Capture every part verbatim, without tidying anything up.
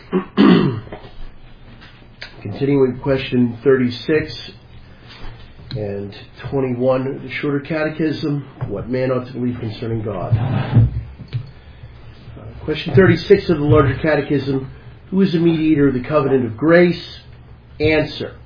Continuing with question thirty-six and twenty-one of the Shorter Catechism, what man ought to believe concerning God. Uh, question thirty-six of the Larger Catechism, who is the mediator of the covenant of grace? Answer.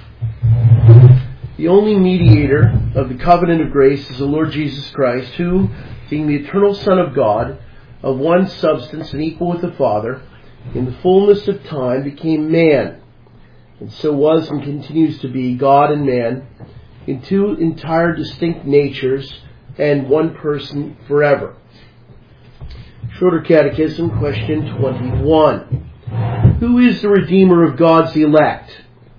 The only mediator of the covenant of grace is the Lord Jesus Christ, who, being the eternal Son of God, of one substance and equal with the Father, in the fullness of time became man, and so was and continues to be God and man, in two entire distinct natures and one person forever. Shorter Catechism, question twenty-one. Who is the Redeemer of God's elect?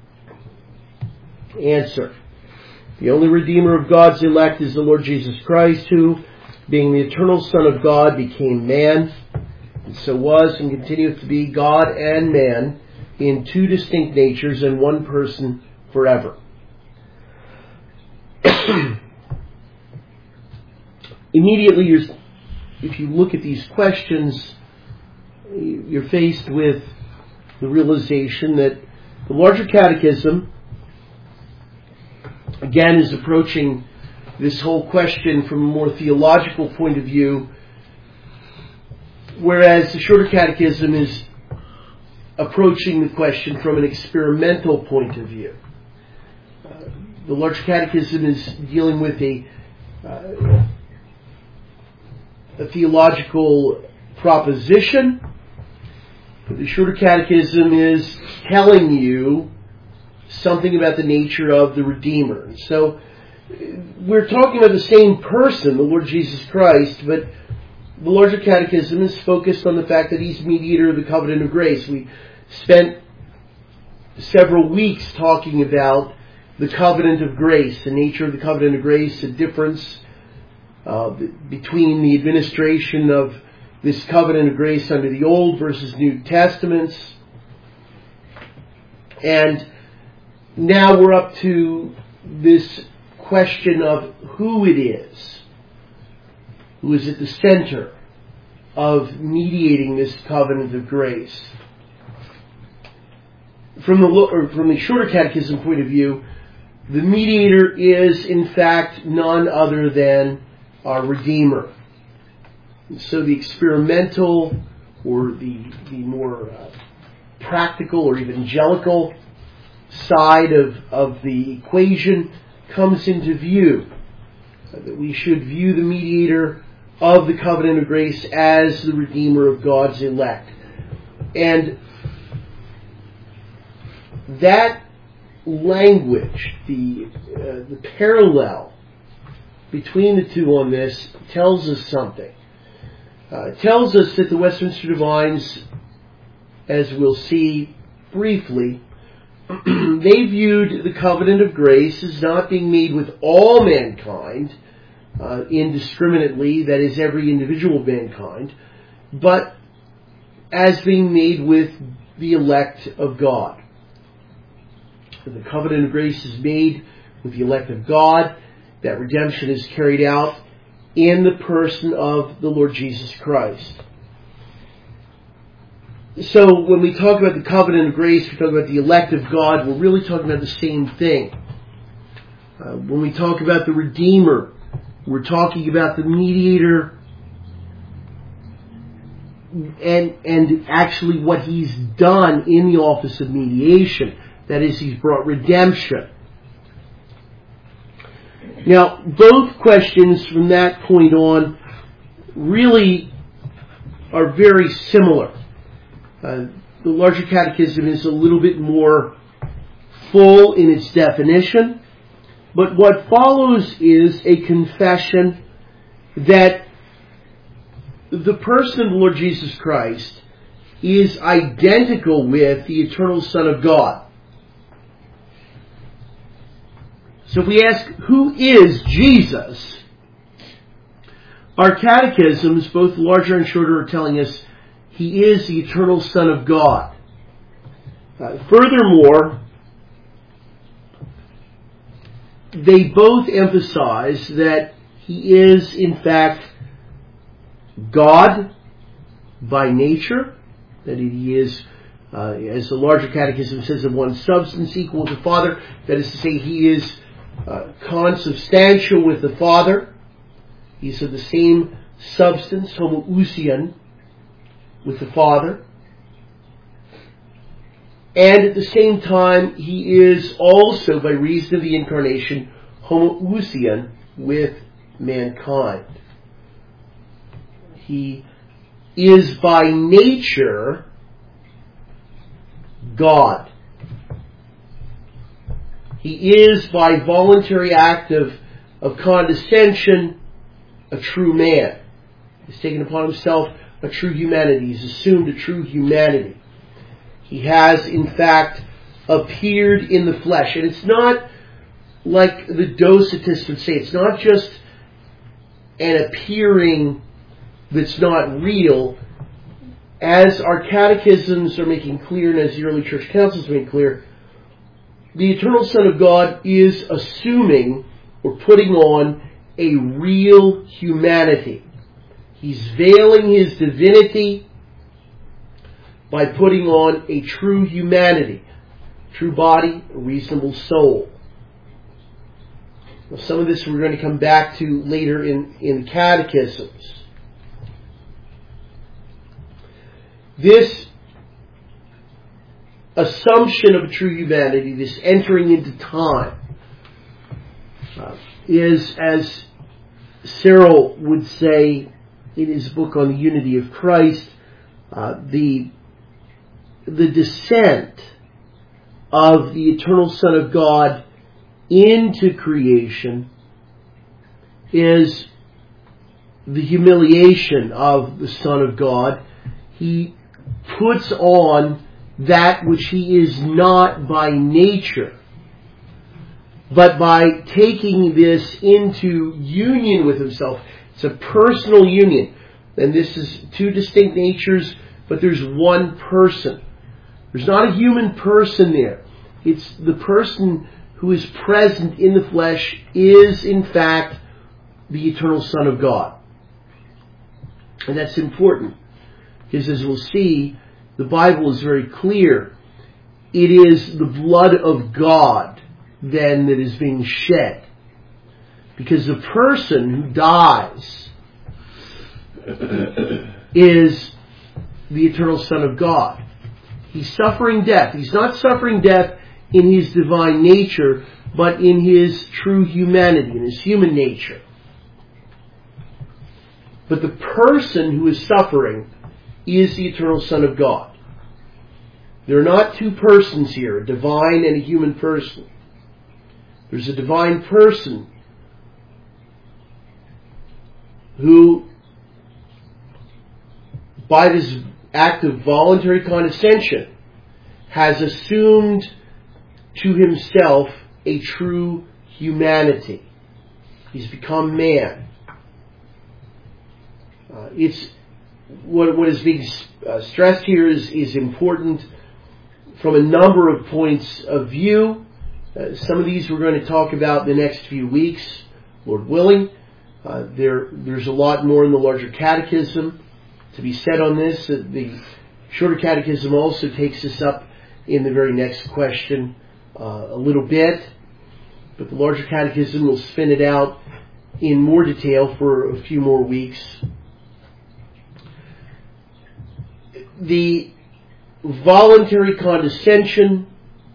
Answer. The only Redeemer of God's elect is the Lord Jesus Christ, who, being the eternal Son of God, became man, and so was and continueth to be God and man in two distinct natures and one person forever. Immediately, you're, if you look at these questions, you're faced with the realization that the Larger Catechism, again, is approaching this whole question from a more theological point of view, whereas the Shorter Catechism is approaching the question from an experimental point of view. Uh, the Larger Catechism is dealing with a, uh, a theological proposition, but the Shorter Catechism is telling you something about the nature of the Redeemer. So we're talking about the same person, the Lord Jesus Christ, but the Larger Catechism is focused on the fact that He's mediator of the covenant of grace. We spent several weeks talking about the covenant of grace, the nature of the covenant of grace, the difference uh, between the administration of this covenant of grace under the Old versus New Testaments. And now we're up to this question of who it is who is at the center of mediating this covenant of grace. From the or from the Shorter Catechism point of view, the mediator is in fact none other than our Redeemer. And so the experimental or the the more uh, practical or evangelical side of, of the equation comes into view. Uh, that we should view the mediator of the covenant of grace as the Redeemer of God's elect. And that language, the uh, the parallel between the two on this tells us something. Uh, it tells us that the Westminster Divines, as we'll see briefly, they viewed the covenant of grace as not being made with all mankind uh, indiscriminately, that is, every individual mankind, but as being made with the elect of God. The covenant of grace is made with the elect of God. That redemption is carried out in the person of the Lord Jesus Christ. So when we talk about the covenant of grace, we talk about the elect of God, we're really talking about the same thing. Uh, when we talk about the Redeemer, we're talking about the mediator and, and actually what He's done in the office of mediation. That is, He's brought redemption. Now, both questions from that point on really are very similar. Uh, the Larger Catechism is a little bit more full in its definition, but what follows is a confession that the person of the Lord Jesus Christ is identical with the eternal Son of God. So if we ask, who is Jesus? Our catechisms, both larger and shorter, are telling us He is the eternal Son of God. Uh, furthermore, they both emphasize that He is, in fact, God by nature, that He is Uh, as the larger catechism says, of one substance equal with the Father. That is to say, he is uh, consubstantial with the Father. He's of the same substance, homoousian, with the Father. And at the same time, he is also, by reason of the incarnation, homoousian with mankind. He is by nature God. He is by voluntary act of, of condescension a true man. He's taken upon himself a true humanity. He's assumed a true humanity. He has, in fact, appeared in the flesh. And it's not like the Docetists would say. It's not just an appearing that's not real. As our catechisms are making clear, and as the early church councils make clear, the eternal Son of God is assuming or putting on a real humanity. He's veiling his divinity by putting on a true humanity, true body, a reasonable soul. Now, some of this we're going to come back to later in, in the catechisms. This assumption of a true humanity, this entering into time, uh, is, as Cyril would say in his book on the unity of Christ, uh, the, the descent of the eternal Son of God into creation is the humiliation of the Son of God. He puts on that which he is not by nature, but by taking this into union with himself. It's a personal union. And this is two distinct natures, but there's one person. There's not a human person there. It's the person who is present in the flesh is, in fact, the eternal Son of God. And that's important, because as we'll see, the Bible is very clear. It is the blood of God, then, that is being shed. Because the person who dies is the eternal Son of God. He's suffering death. He's not suffering death in his divine nature, but in his true humanity, in his human nature. But the person who is suffering is the eternal Son of God. There are not two persons here, a divine and a human person. There's a divine person who, by this act of voluntary condescension, has assumed to himself a true humanity. He's become man. Uh, it's what, what is being uh, stressed here is, is important from a number of points of view. Uh, some of these we're going to talk about in the next few weeks, Lord willing. Uh, there, there's a lot more in the larger catechism to be said on this. Uh, the shorter catechism also takes us up in the very next question uh, a little bit, but the larger catechism will spin it out in more detail for a few more weeks. The voluntary condescension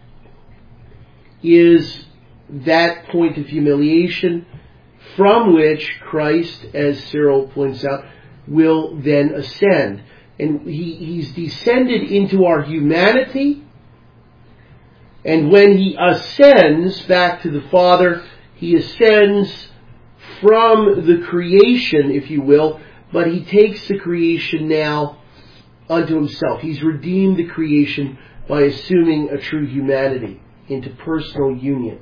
is that point of humiliation from which Christ, as Cyril points out, will then ascend. And he, he's descended into our humanity, and when he ascends back to the Father, he ascends from the creation, if you will, but he takes the creation now unto himself. He's redeemed the creation by assuming a true humanity into personal union.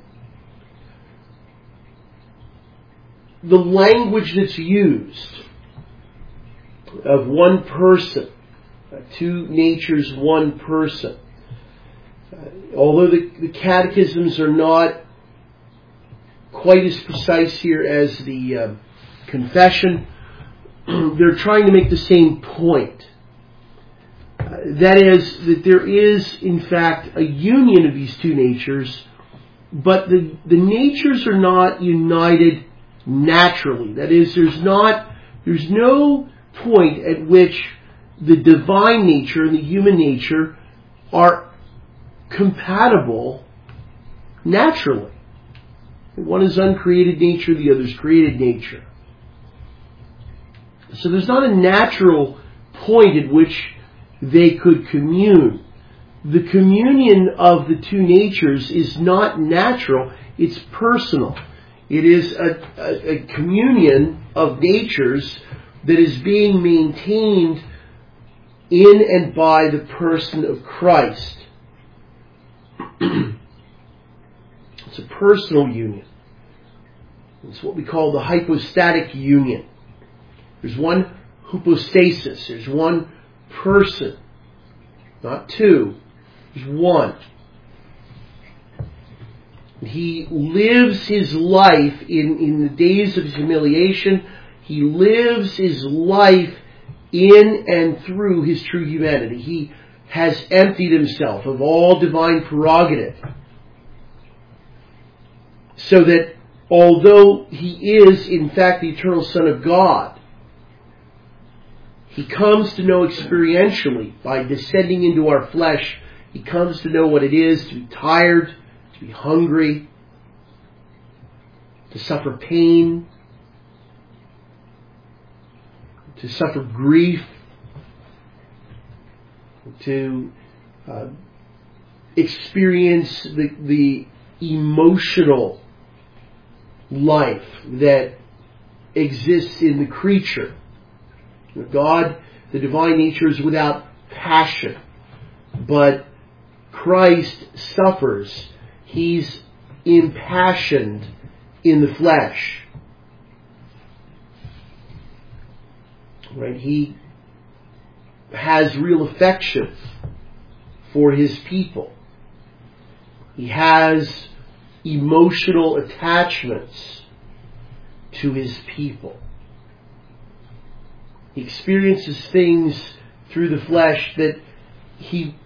The language that's used of one person, two natures, one person, uh, although the, the catechisms are not quite as precise here as the uh, confession, they're trying to make the same point. Uh, that is, that there is, in fact, a union of these two natures, but the, the natures are not united naturally. That is, there's not, there's no point at which the divine nature and the human nature are compatible naturally. One is uncreated nature, the other is created nature. So there's not a natural point at which they could commune. The communion of the two natures is not natural, it's personal. It is a, a, a communion of natures that is being maintained in and by the person of Christ. It's a personal union. It's what we call the hypostatic union. There's one hypostasis. There's one person. Not two. There's one. He lives his life in, in the days of his humiliation. He lives his life in and through his true humanity. He has emptied himself of all divine prerogative, so that although he is in fact the eternal Son of God, he comes to know experientially by descending into our flesh. He comes to know what it is to be tired, to be hungry, to suffer pain, to suffer grief, to uh, experience the, the emotional life that exists in the creature. God, the divine nature, is without passion, but Christ suffers. He's impassioned in the flesh. Right? He has real affection for his people. He has emotional attachments to his people. He experiences things through the flesh that he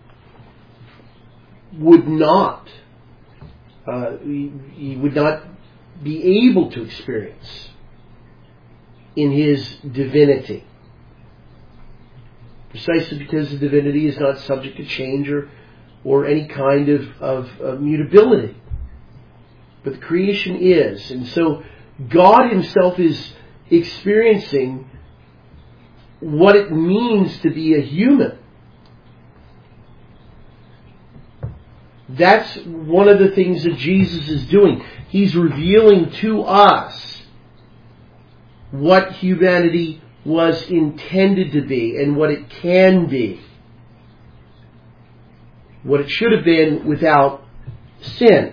would not, uh, he, he would not be able to experience in his divinity. Precisely because the divinity is not subject to change or, or any kind of, of, of mutability. But the creation is. And so God himself is experiencing what it means to be a human. That's one of the things that Jesus is doing. He's revealing to us what humanity was intended to be and what it can be. What it should have been without sin.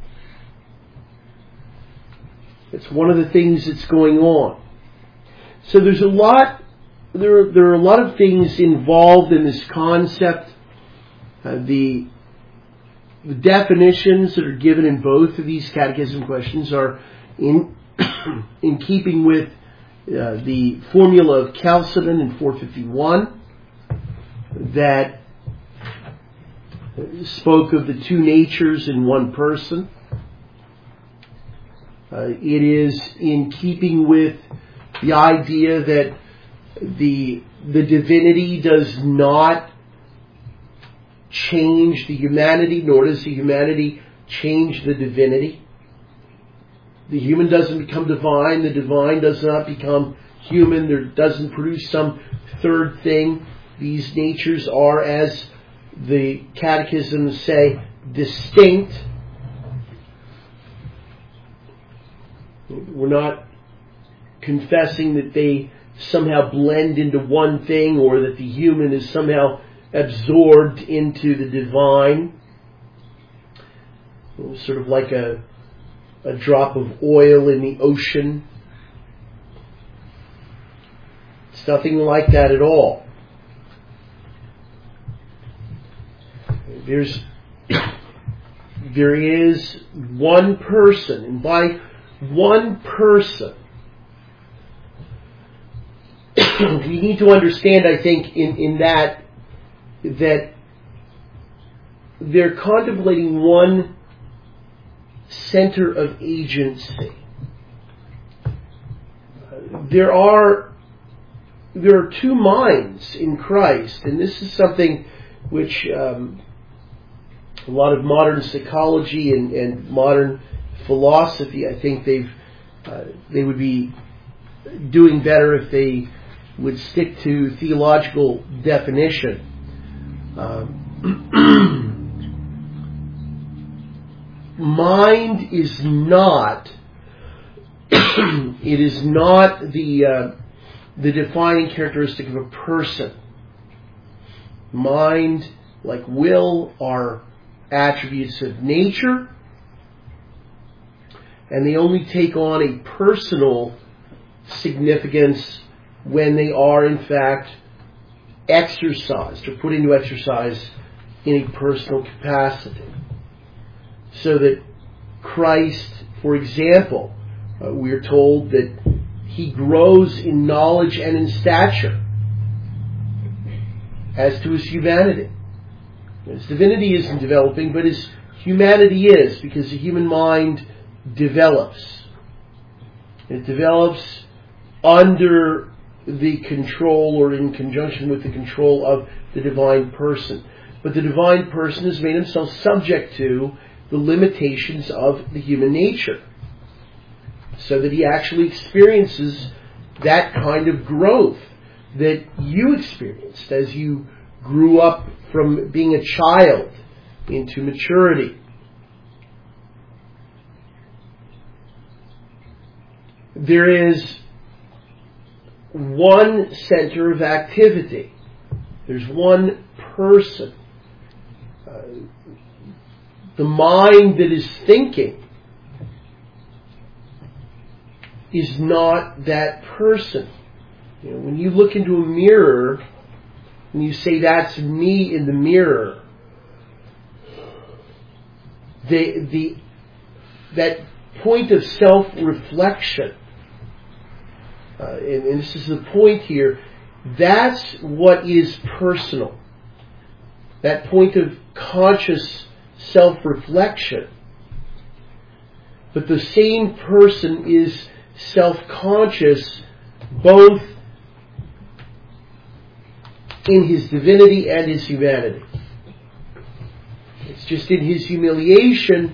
It's one of the things that's going on. So there's a lot, there are, there are a lot of things involved in this concept. Uh, the, the definitions that are given in both of these catechism questions are in, in keeping with Uh, the formula of Chalcedon in four fifty-one that spoke of the two natures in one person. Uh, it is in keeping with the idea that the the divinity does not change the humanity, nor does the humanity change the divinity. The human doesn't become divine. The divine does not become human. There doesn't produce some third thing. These natures are, as the catechisms say, distinct. We're not confessing that they somehow blend into one thing or that the human is somehow absorbed into the divine. Sort of like a A drop of oil in the ocean. It's nothing like that at all. There's, there is one person, and by one person, we need to understand, I think, in, in that that they're contemplating one center of agency. There are there are two minds in Christ, and this is something which um, a lot of modern psychology and, and modern philosophy, I think they've uh, they would be doing better if they would stick to theological definition. Um, mind is not it is not the uh, the defining characteristic of a person. Mind, like will, are attributes of nature, and they only take on a personal significance when they are in fact exercised or put into exercise in a personal capacity. So that Christ, for example, uh, we are told that he grows in knowledge and in stature as to his humanity. His divinity isn't developing, but his humanity is, because the human mind develops. It develops under the control or in conjunction with the control of the divine person. But the divine person has made himself subject to the limitations of the human nature, so that he actually experiences that kind of growth that you experienced as you grew up from being a child into maturity. There is one center of activity. There's one person. Uh, the mind that is thinking is not that person. You know, when you look into a mirror and you say, "That's me in the mirror," the the that point of self-reflection, uh, and, and this is the point here, that's what is personal. That point of conscious self-reflection. But the same person is self-conscious both in his divinity and his humanity. It's just in his humiliation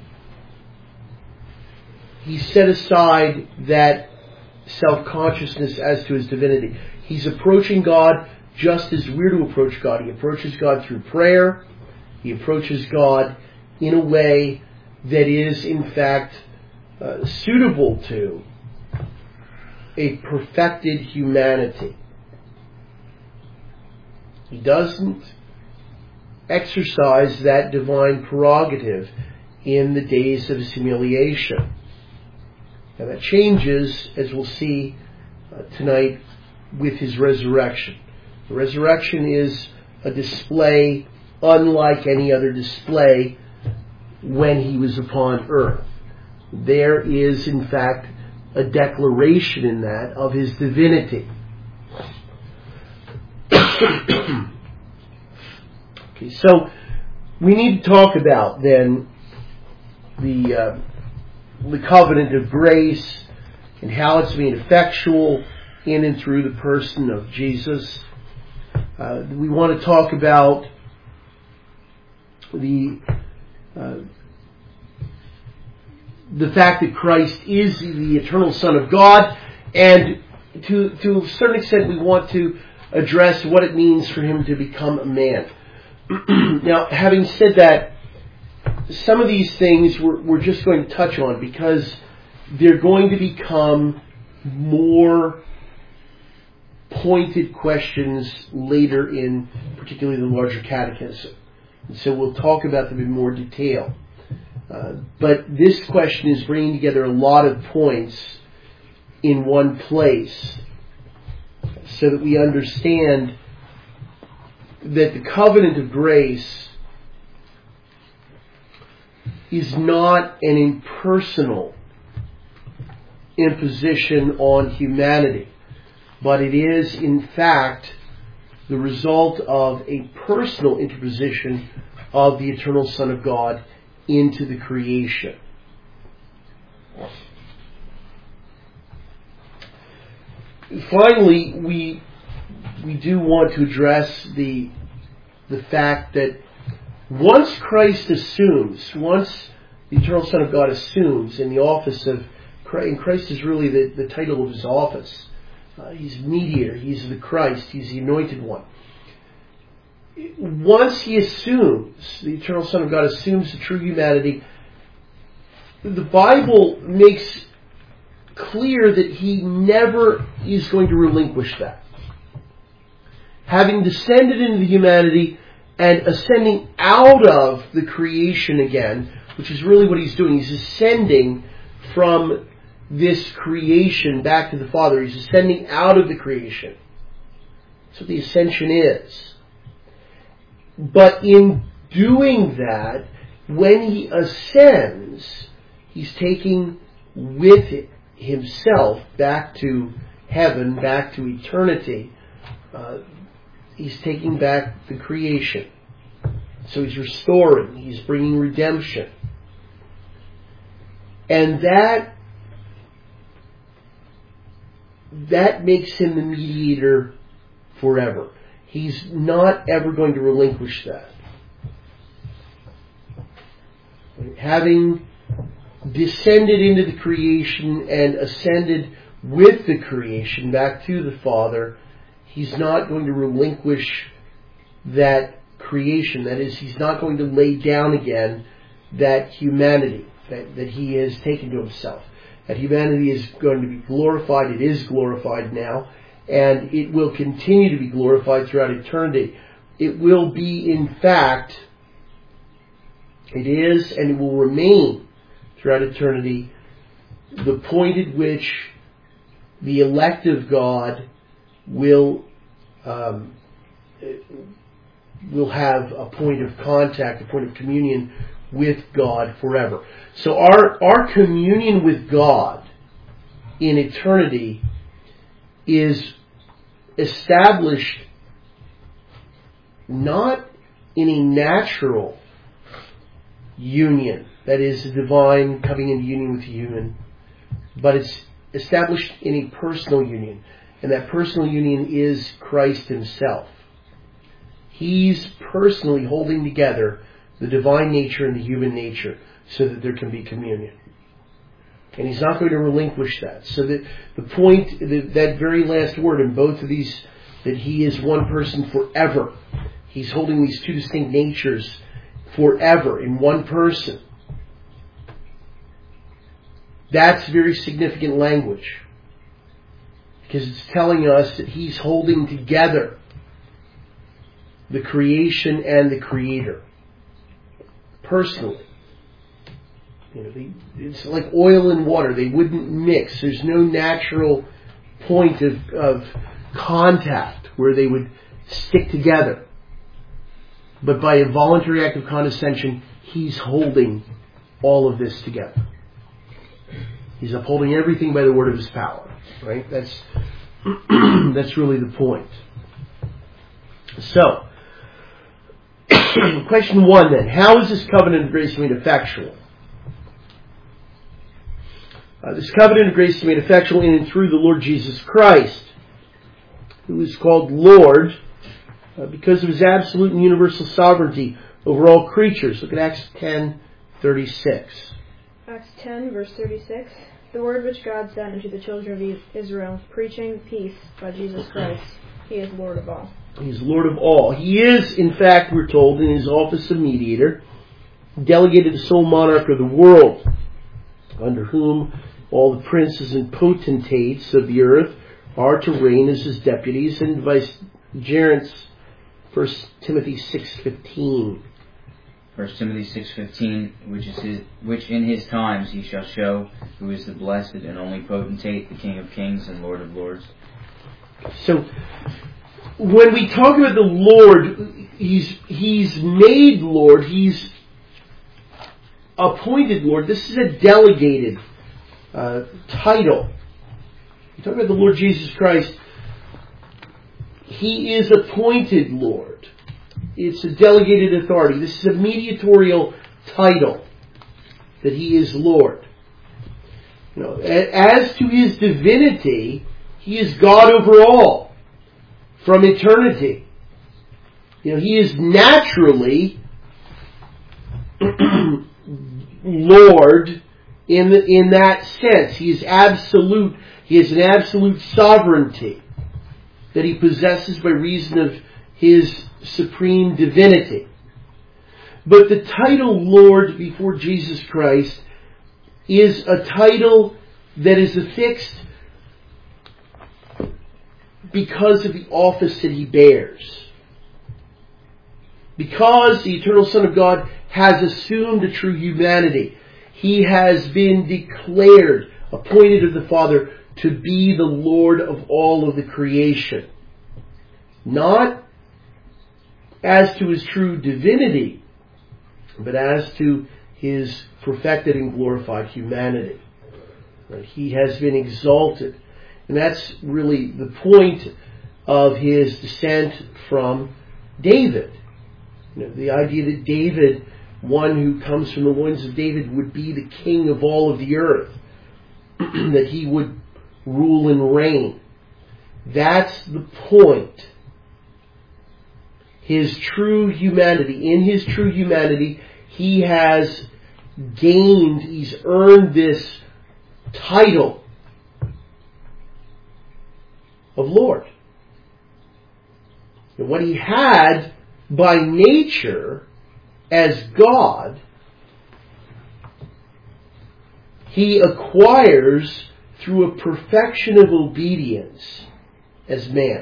he set aside that self-consciousness as to his divinity. He's approaching God just as we're to approach God. He approaches God through prayer. He approaches God in a way that is, in fact, uh, suitable to a perfected humanity. He doesn't exercise that divine prerogative in the days of his humiliation. And that changes, as we'll see uh, tonight, with his resurrection. The resurrection is a display unlike any other display when he was upon earth. There is, in fact, a declaration in that of his divinity. Okay, so we need to talk about then the uh, the covenant of grace and how it's made effectual in and through the person of Jesus. Uh, we want to talk about the uh, the fact that Christ is the eternal Son of God, and to to a certain extent we want to address what it means for him to become a man. Now, having said that, some of these things we're, we're just going to touch on because they're going to become more pointed questions later in particularly the larger catechism. And so we'll talk about them in more detail. Uh, but this question is bringing together a lot of points in one place so that we understand that the covenant of grace is not an impersonal imposition on humanity, but it is in fact the result of a personal interposition of the eternal Son of God into the creation. Finally, we we do want to address the the fact that once Christ assumes, once the eternal Son of God assumes in the office of Christ, and Christ is really the, the title of his office. Uh, he's mediator, he's the Christ, he's the anointed one. Once he assumes, the eternal Son of God assumes the true humanity, the Bible makes clear that he never is going to relinquish that. Having descended into the humanity and ascending out of the creation again, which is really what he's doing, he's ascending from this creation back to the Father. He's ascending out of the creation. That's what the ascension is. But in doing that, when he ascends, he's taking with it himself back to heaven, back to eternity. Uh, he's taking back the creation. So he's restoring, he's bringing redemption. And that that makes him the mediator forever. He's not ever going to relinquish that. Having descended into the creation and ascended with the creation back to the Father, he's not going to relinquish that creation. That is, he's not going to lay down again that humanity that, that he has taken to himself. That humanity is going to be glorified. It is glorified now. And it will continue to be glorified throughout eternity. It will be, in fact, it is and it will remain throughout eternity, the point at which the elect of God will um, will have a point of contact, a point of communion with God forever. So our our communion with God in eternity is established not in a natural union, that is, the divine coming into union with the human, but it's established in a personal union. And that personal union is Christ himself. He's personally holding together the divine nature and the human nature so that there can be communion. And he's not going to relinquish that. So that the point, that very last word in both of these, that he is one person forever. He's holding these two distinct natures forever in one person. That's very significant language. Because it's telling us that he's holding together the creation and the Creator. Personally. You know, they, it's like oil and water. They wouldn't mix. There's no natural point of, of contact where they would stick together. But by a voluntary act of condescension, he's holding all of this together. He's upholding everything by the word of his power. Right? That's that's really the point. So, question one then. How is this covenant of grace made effectual? Uh, this covenant of grace is made effectual in and through the Lord Jesus Christ, who is called Lord uh, because of his absolute and universal sovereignty over all creatures. Look at Acts ten thirty-six. Acts ten, verse thirty-six. The word which God sent unto the children of Israel, preaching peace by Jesus Christ. He is Lord of all. He is Lord of all. He is, in fact, we're told, in his office of mediator, delegated the sole monarch of the world, under whom all the princes and potentates of the earth are to reign as his deputies and vicegerents. First Timothy six fifteen. First Timothy six fifteen, which is his, which in his times he shall show who is the blessed and only potentate, the King of kings and Lord of lords. So, when we talk about the Lord, he's he's made Lord, he's appointed Lord. This is a delegated uh, title. You talk about the Lord Jesus Christ. He is appointed Lord. It's a delegated authority. This is a mediatorial title, that He is Lord. You know, as to His divinity, He is God over all, from eternity. You know, He is naturally Lord in the, in that sense. He is absolute. He has an absolute sovereignty that He possesses by reason of His supreme divinity. But the title Lord before Jesus Christ is a title that is affixed because of the office that He bears. Because the eternal Son of God has assumed a true humanity, He has been declared, appointed of the Father, to be the Lord of all of the creation. Not as to His true divinity, but as to His perfected and glorified humanity. He has been exalted. And that's really the point of His descent from David. You know, the idea that David, one who comes from the loins of David, would be the king of all of the earth. That He would rule and reign. That's the point. His true humanity. In His true humanity, He has gained, He's earned this title of Lord. And what He had by nature as God, He acquires through a perfection of obedience as man.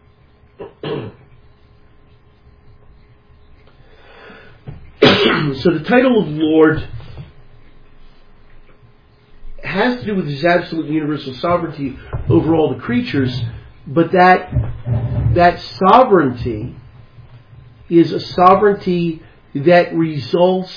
So the title of Lord has to do with His absolute universal sovereignty over all the creatures, but that that sovereignty is a sovereignty that results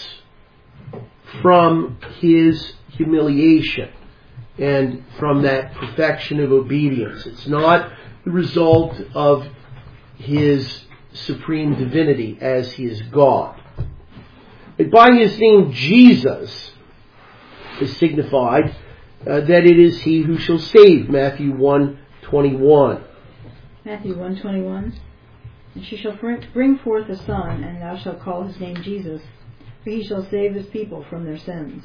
from His humiliation and from that perfection of obedience. It's not the result of His supreme divinity as He is God. But by His name Jesus is signified uh, that it is He who shall save. Matthew one twenty-one. Matthew one twenty-one. And she shall bring forth a son, and thou shalt call his name Jesus, for He shall save His people from their sins.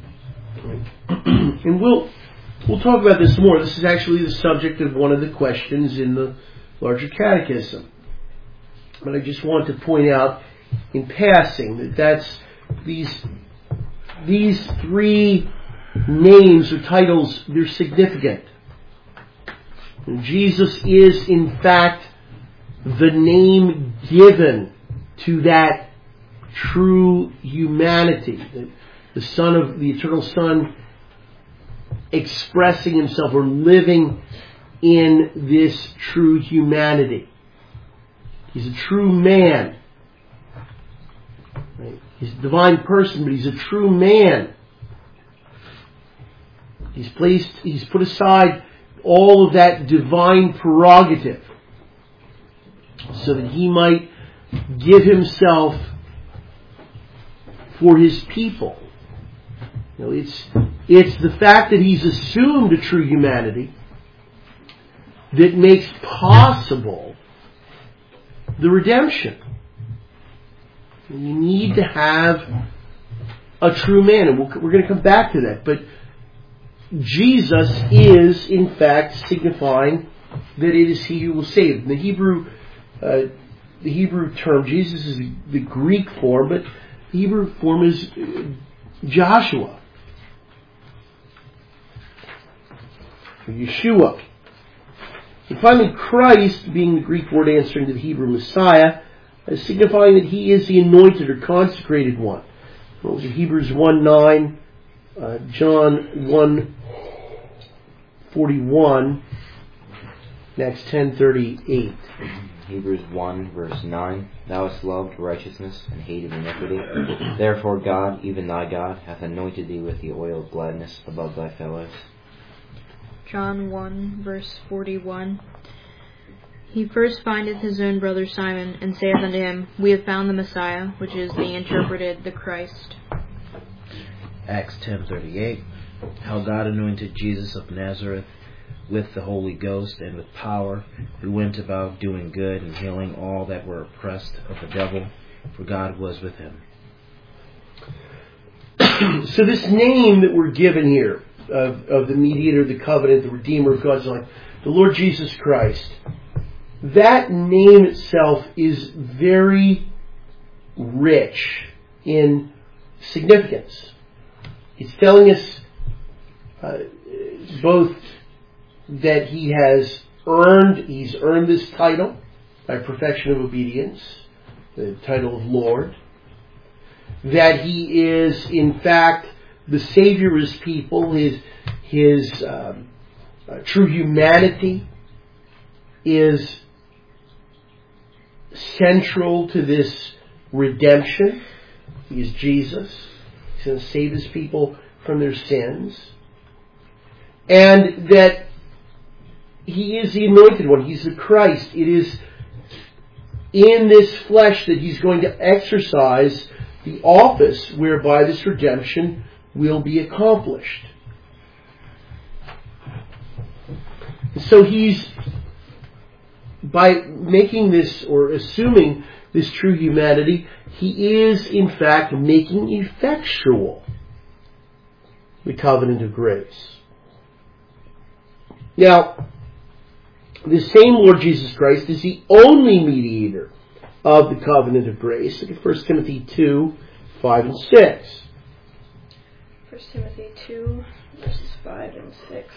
And we'll we'll talk about this more. This is actually the subject of one of the questions in the larger catechism. But I just want to point out in passing that that's these these three names or titles, they're significant. And Jesus is in fact the name given to that true humanity. The, the Son of the Eternal Son expressing Himself or living in this true humanity. He's a true man. Right? He's a divine person, but He's a true man. He's placed, He's put aside all of that divine prerogative so that He might give Himself for His people. You know, it's it's the fact that He's assumed a true humanity that makes possible the redemption. You need to have a true man, and we'll, we're going to come back to that. But Jesus is, in fact, signifying that it is He who will save. The Hebrew, uh, the Hebrew term, Jesus is the, the Greek form, but the Hebrew form is Joshua, or Yeshua. And finally, Christ, being the Greek word answering to the Hebrew Messiah, is signifying that He is the anointed or consecrated one. Well, Hebrews one nine, uh, John one forty-one, Acts ten thirty-eight. Hebrews one verse nine. Thou hast loved righteousness and hated iniquity. Therefore God, even thy God, hath anointed thee with the oil of gladness above thy fellows. John one verse forty-one. He first findeth his own brother Simon, and saith unto him, We have found the Messiah, which is the interpreted the Christ. Acts ten thirty-eight. How God anointed Jesus of Nazareth with the Holy Ghost and with power, who went about doing good and healing all that were oppressed of the devil, for God was with him. So this name that we're given here of, of the mediator, the covenant, the redeemer of God's life, the Lord Jesus Christ, that name itself is very rich in significance. It's telling us uh, both that he has earned, he's earned this title by perfection of obedience, the title of Lord, that he is in fact the Savior of his people, his, his um, uh, true humanity is central to this redemption. He is Jesus. He's going to save his people from their sins. And that he is the anointed one. He's the Christ. It is in this flesh that he's going to exercise the office whereby this redemption will be accomplished. So he's, by making this or assuming this true humanity, he is in fact making effectual the covenant of grace. Now, the same Lord Jesus Christ is the only mediator of the covenant of grace. Look at First Timothy two, five and six. First Timothy two, verses five and six.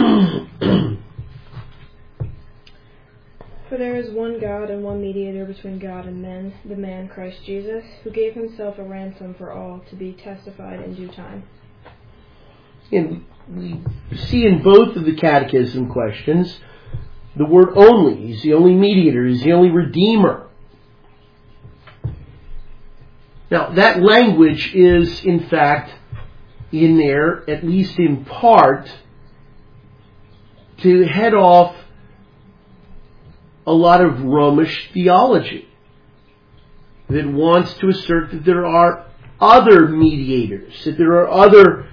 For there is one God and one mediator between God and men, the man Christ Jesus, who gave himself a ransom for all, to be testified in due time. And we see in both of the catechism questions the word only. He's the only mediator. He's the only redeemer. Now, that language is, in fact, in there, at least in part, to head off a lot of Romish theology that wants to assert that there are other mediators, that there are other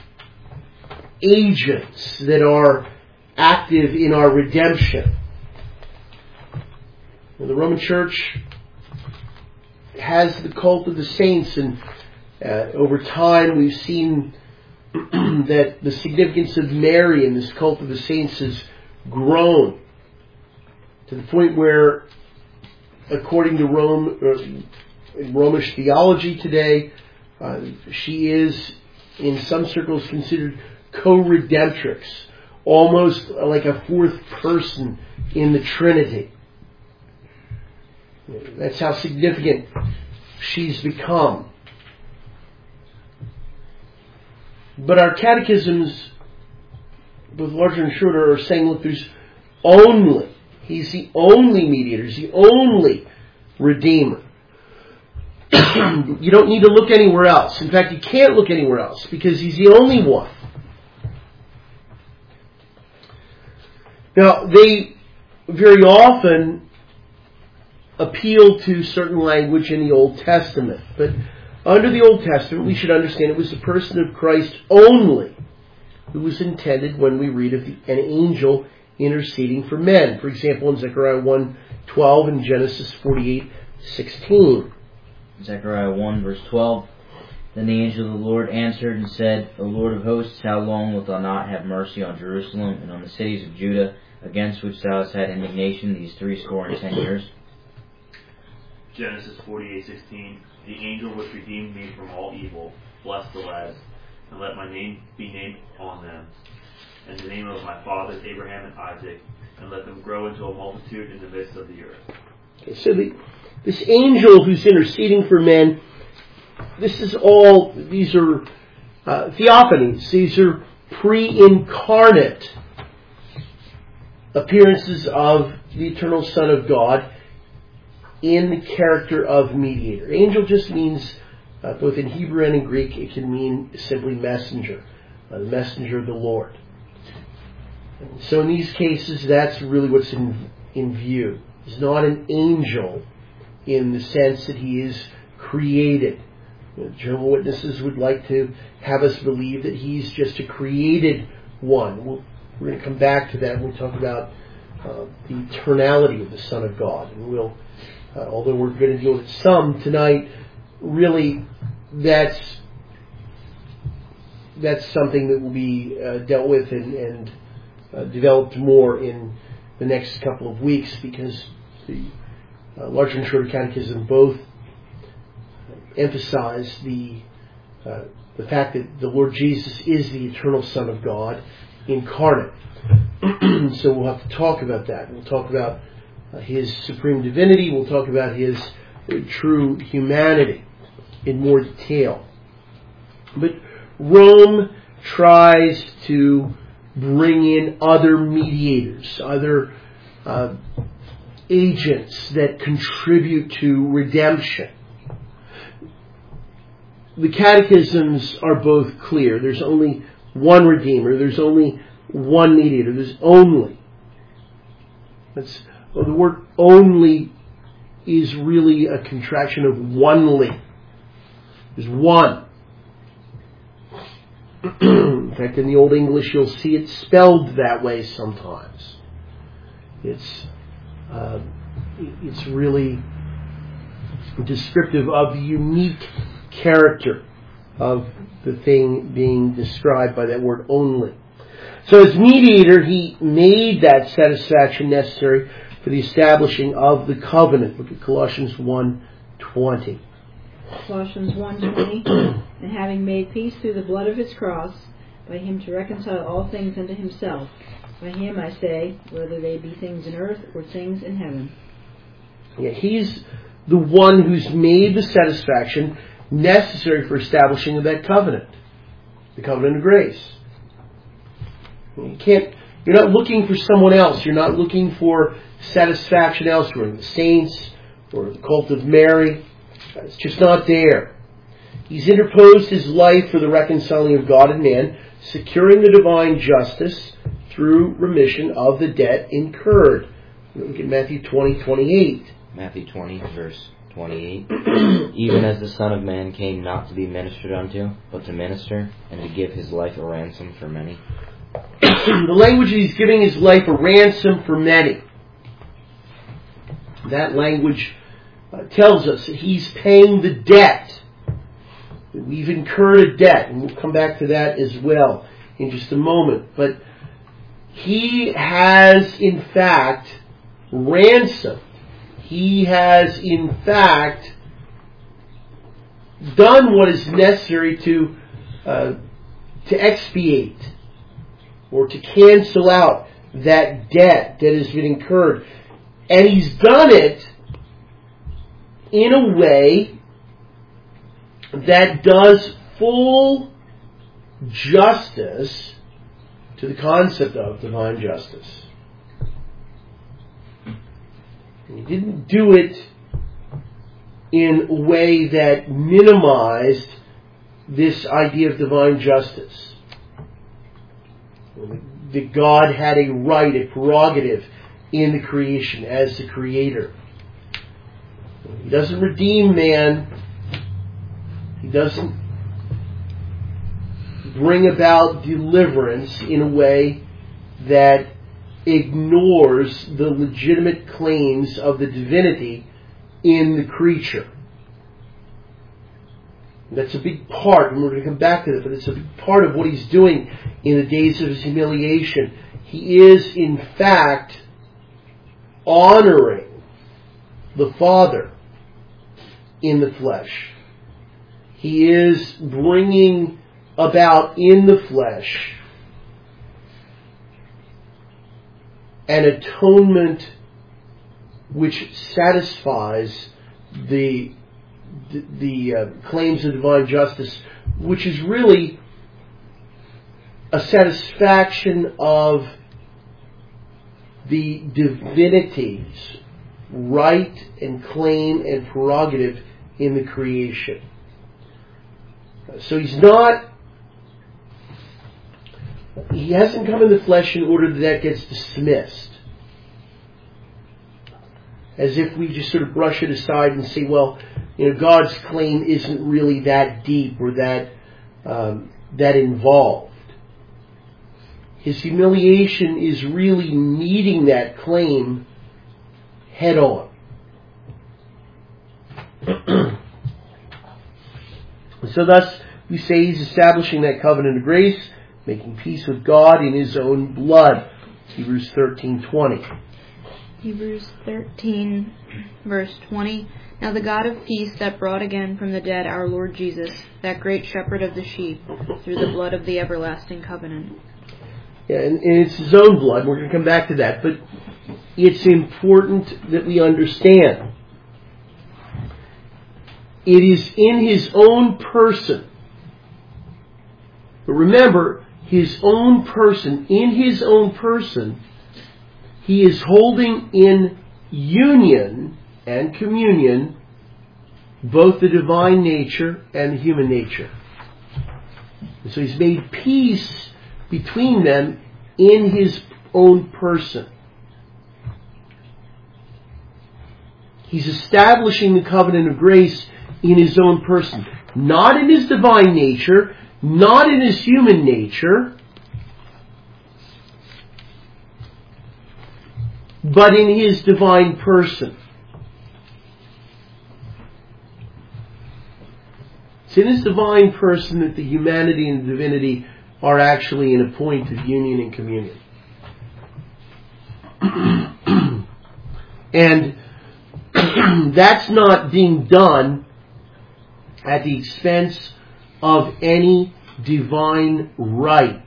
agents that are active in our redemption. Now, the Roman Church has the cult of the saints, and uh, over time we've seen that the significance of Mary and this cult of the saints has grown to the point where, according to Rome, uh, Romish theology today, uh, she is in some circles considered co-redemptrix, almost like a fourth person in the Trinity. That's how significant she's become. But our catechisms, both larger and shorter, are saying, look, there's only, he's the only mediator, he's the only redeemer. You don't need to look anywhere else. In fact, you can't look anywhere else because he's the only one. Now, they very often appeal to certain language in the Old Testament. But under the Old Testament, we should understand it was the person of Christ only who was intended when we read of the, an angel interceding for men. For example, in Zechariah one twelve and Genesis forty-eight sixteen. Zechariah one verse twelve. Then the angel of the Lord answered and said, O Lord of hosts, how long wilt thou not have mercy on Jerusalem and on the cities of Judah, against which thou hast had indignation these threescore and ten years? Genesis forty-eight sixteen. The angel which redeemed me from all evil, bless the lads, and let my name be named on them, and the name of my fathers Abraham and Isaac, and let them grow into a multitude in the midst of the earth. Okay, so the, this angel who's interceding for men, this is all, these are uh, theophanies. These are pre-incarnate appearances of the eternal Son of God in the character of mediator. Angel just means, uh, both in Hebrew and in Greek, it can mean simply messenger, uh, the messenger of the Lord. And so in these cases, that's really what's in, in view. He's not an angel in the sense that he is created. You know, Jehovah's Witnesses would like to have us believe that he's just a created one. We'll, we're going to come back to that when we talk about uh, the eternality of the Son of God. And we'll, uh, although we're going to deal with some tonight, really that's that's something that will be uh, dealt with and, and uh, developed more in the next couple of weeks, because the uh, Larger and Shorter Catechism both emphasize the uh, the fact that the Lord Jesus is the eternal Son of God incarnate. So we'll have to talk about that. We'll talk about uh, his supreme divinity. We'll talk about his uh, true humanity in more detail. But Rome tries to bring in other mediators, other uh, agents that contribute to redemption. The catechisms are both clear. There's only one Redeemer. There's only one mediator. There's only. That's, well, the word only is really a contraction of onely. There's one. In fact, in the Old English, you'll see it spelled that way sometimes. It's uh, it's really descriptive of the unique character of the thing being described by that word only. So as mediator, he made that satisfaction necessary for the establishing of the covenant. Look at Colossians one twenty. Colossians one twenty, and having made peace through the blood of his cross, by him to reconcile all things unto himself. By him, I say, whether they be things in earth or things in heaven. Yeah, he's the one who's made the satisfaction necessary for establishing that covenant, the covenant of grace. You can't. You're not looking for someone else. You're not looking for satisfaction elsewhere, in the saints or the cult of Mary. It's just not there. He's interposed his life for the reconciling of God and man, securing the divine justice through remission of the debt incurred. Look at Matthew twenty twenty-eight. Matthew twenty, verse twenty-eight. Even as the Son of Man came not to be ministered unto, but to minister, and to give his life a ransom for many. The language he's giving his life a ransom for many. That language uh, tells us that he's paying the debt. We've incurred a debt, and we'll come back to that as well in just a moment. But he has, in fact, ransomed. He has, in fact, done what is necessary to uh, to expiate or to cancel out that debt that has been incurred. And he's done it in a way that does full justice to the concept of divine justice. And he didn't do it in a way that minimized this idea of divine justice. That God had a right, a prerogative in the creation as the creator. He doesn't redeem man. He doesn't bring about deliverance in a way that ignores the legitimate claims of the divinity in the creature. That's a big part, and we're going to come back to that, but it's a big part of what he's doing in the days of his humiliation. He is, in fact, honoring the Father in the flesh. He is bringing about in the flesh an atonement which satisfies the the, the uh, claims of divine justice, which is really a satisfaction of the divinity's right and claim and prerogative in the creation. So he's not, he hasn't come in the flesh in order that that gets dismissed. as if we just sort of brush it aside and say, well, you know, God's claim isn't really that deep or that um, that involved. His humiliation is really meeting that claim head on. So thus, we say he's establishing that covenant of grace, making peace with God in his own blood. Hebrews thirteen twenty. Hebrews thirteen, verse twenty. Now the God of peace that brought again from the dead our Lord Jesus, that great shepherd of the sheep, through the blood of the everlasting covenant. Yeah, and, and it's his own blood. We're going to come back to that. But it's important that we understand. It is in his own person. But remember, his own person, in his own person, he is holding in union and communion both the divine nature and the human nature. And so he's made peace between them in his own person. He's establishing the covenant of grace in his own person. Not in his divine nature, not in his human nature, but in his divine person. It's in his divine person that the humanity and the divinity are actually in a point of union and communion. And that's not being done at the expense of any divine right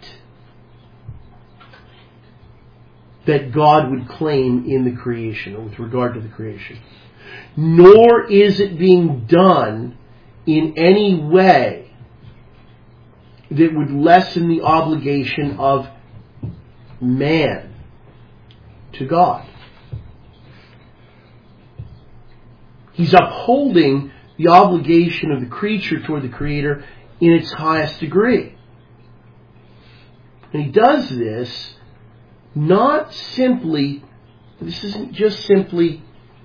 that God would claim in the creation, or with regard to the creation. Nor is it being done in any way that would lessen the obligation of man to God. He's upholding the obligation of the creature toward the Creator in its highest degree. And he does this not simply, this isn't just simply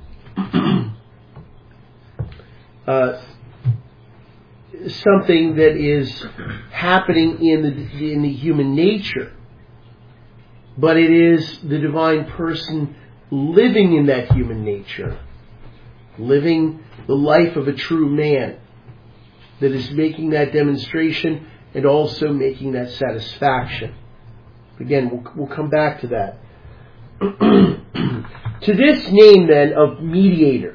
uh, something that is happening in the in the human nature, but it is the divine person living in that human nature, living the life of a true man, that is making that demonstration and also making that satisfaction. Again, we'll, we'll come back to that. To this name, then, of mediator,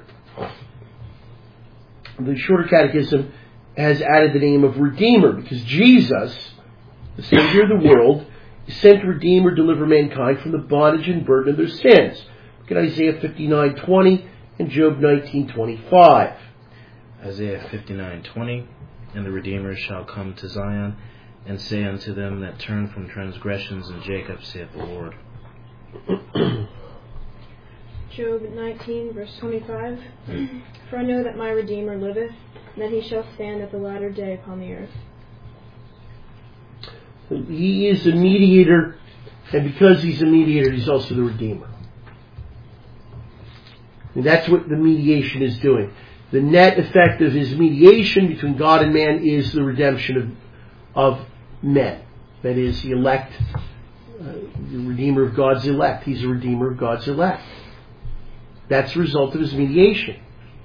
the Shorter Catechism has added the name of Redeemer, because Jesus, the Savior of the world, is sent to redeem or deliver mankind from the bondage and burden of their sins. Look at Isaiah fifty-nine twenty and Job nineteen twenty-five. Isaiah fifty-nine twenty. And the Redeemer shall come to Zion, and say unto them that turn from transgressions in Jacob, saith the Lord. Job nineteen, verse twenty-five. For I know that my Redeemer liveth, and that he shall stand at the latter day upon the earth. He is a mediator, and because he's a mediator, he's also the Redeemer. And that's what the mediation is doing. The net effect of his mediation between God and man is the redemption of, of men. That is, the elect, uh, the Redeemer of God's elect. He's a Redeemer of God's elect. That's the result of his mediation.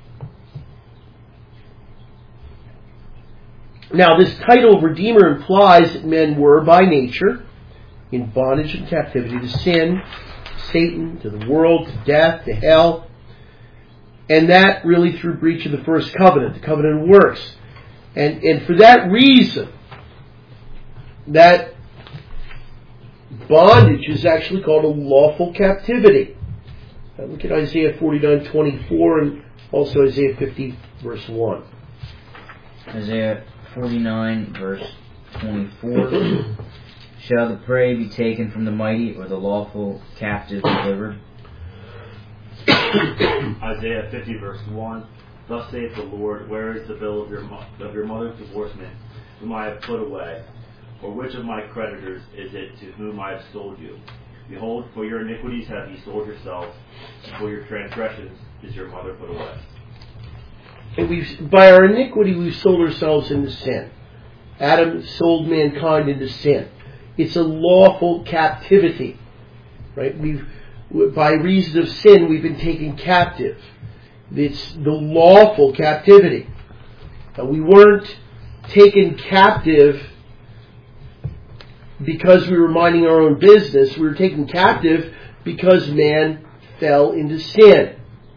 Now, this title of Redeemer implies that men were, by nature, in bondage and captivity to sin, Satan, to the world, to death, to hell. And that really through breach of the first covenant, the covenant of works. And, and for that reason, that bondage is actually called a lawful captivity. Now look at Isaiah forty-nine twenty-four and also Isaiah fifty, verse one. Isaiah forty-nine, verse twenty-four. Shall the prey be taken from the mighty, or the lawful captive delivered? Isaiah fifty, verse one. Thus saith the Lord, where is the bill of your mo- of your mother's divorcement, whom I have put away? Or which of my creditors is it to whom I have sold you? Behold, for your iniquities have ye sold yourselves, and for your transgressions is your mother put away. And we've, by our iniquity, we've sold ourselves into sin. Adam sold mankind into sin. It's a lawful captivity, right? We've, by reason of sin, we've been taken captive. It's the lawful captivity. Uh, we weren't taken captive because we were minding our own business. We were taken captive because man fell into sin.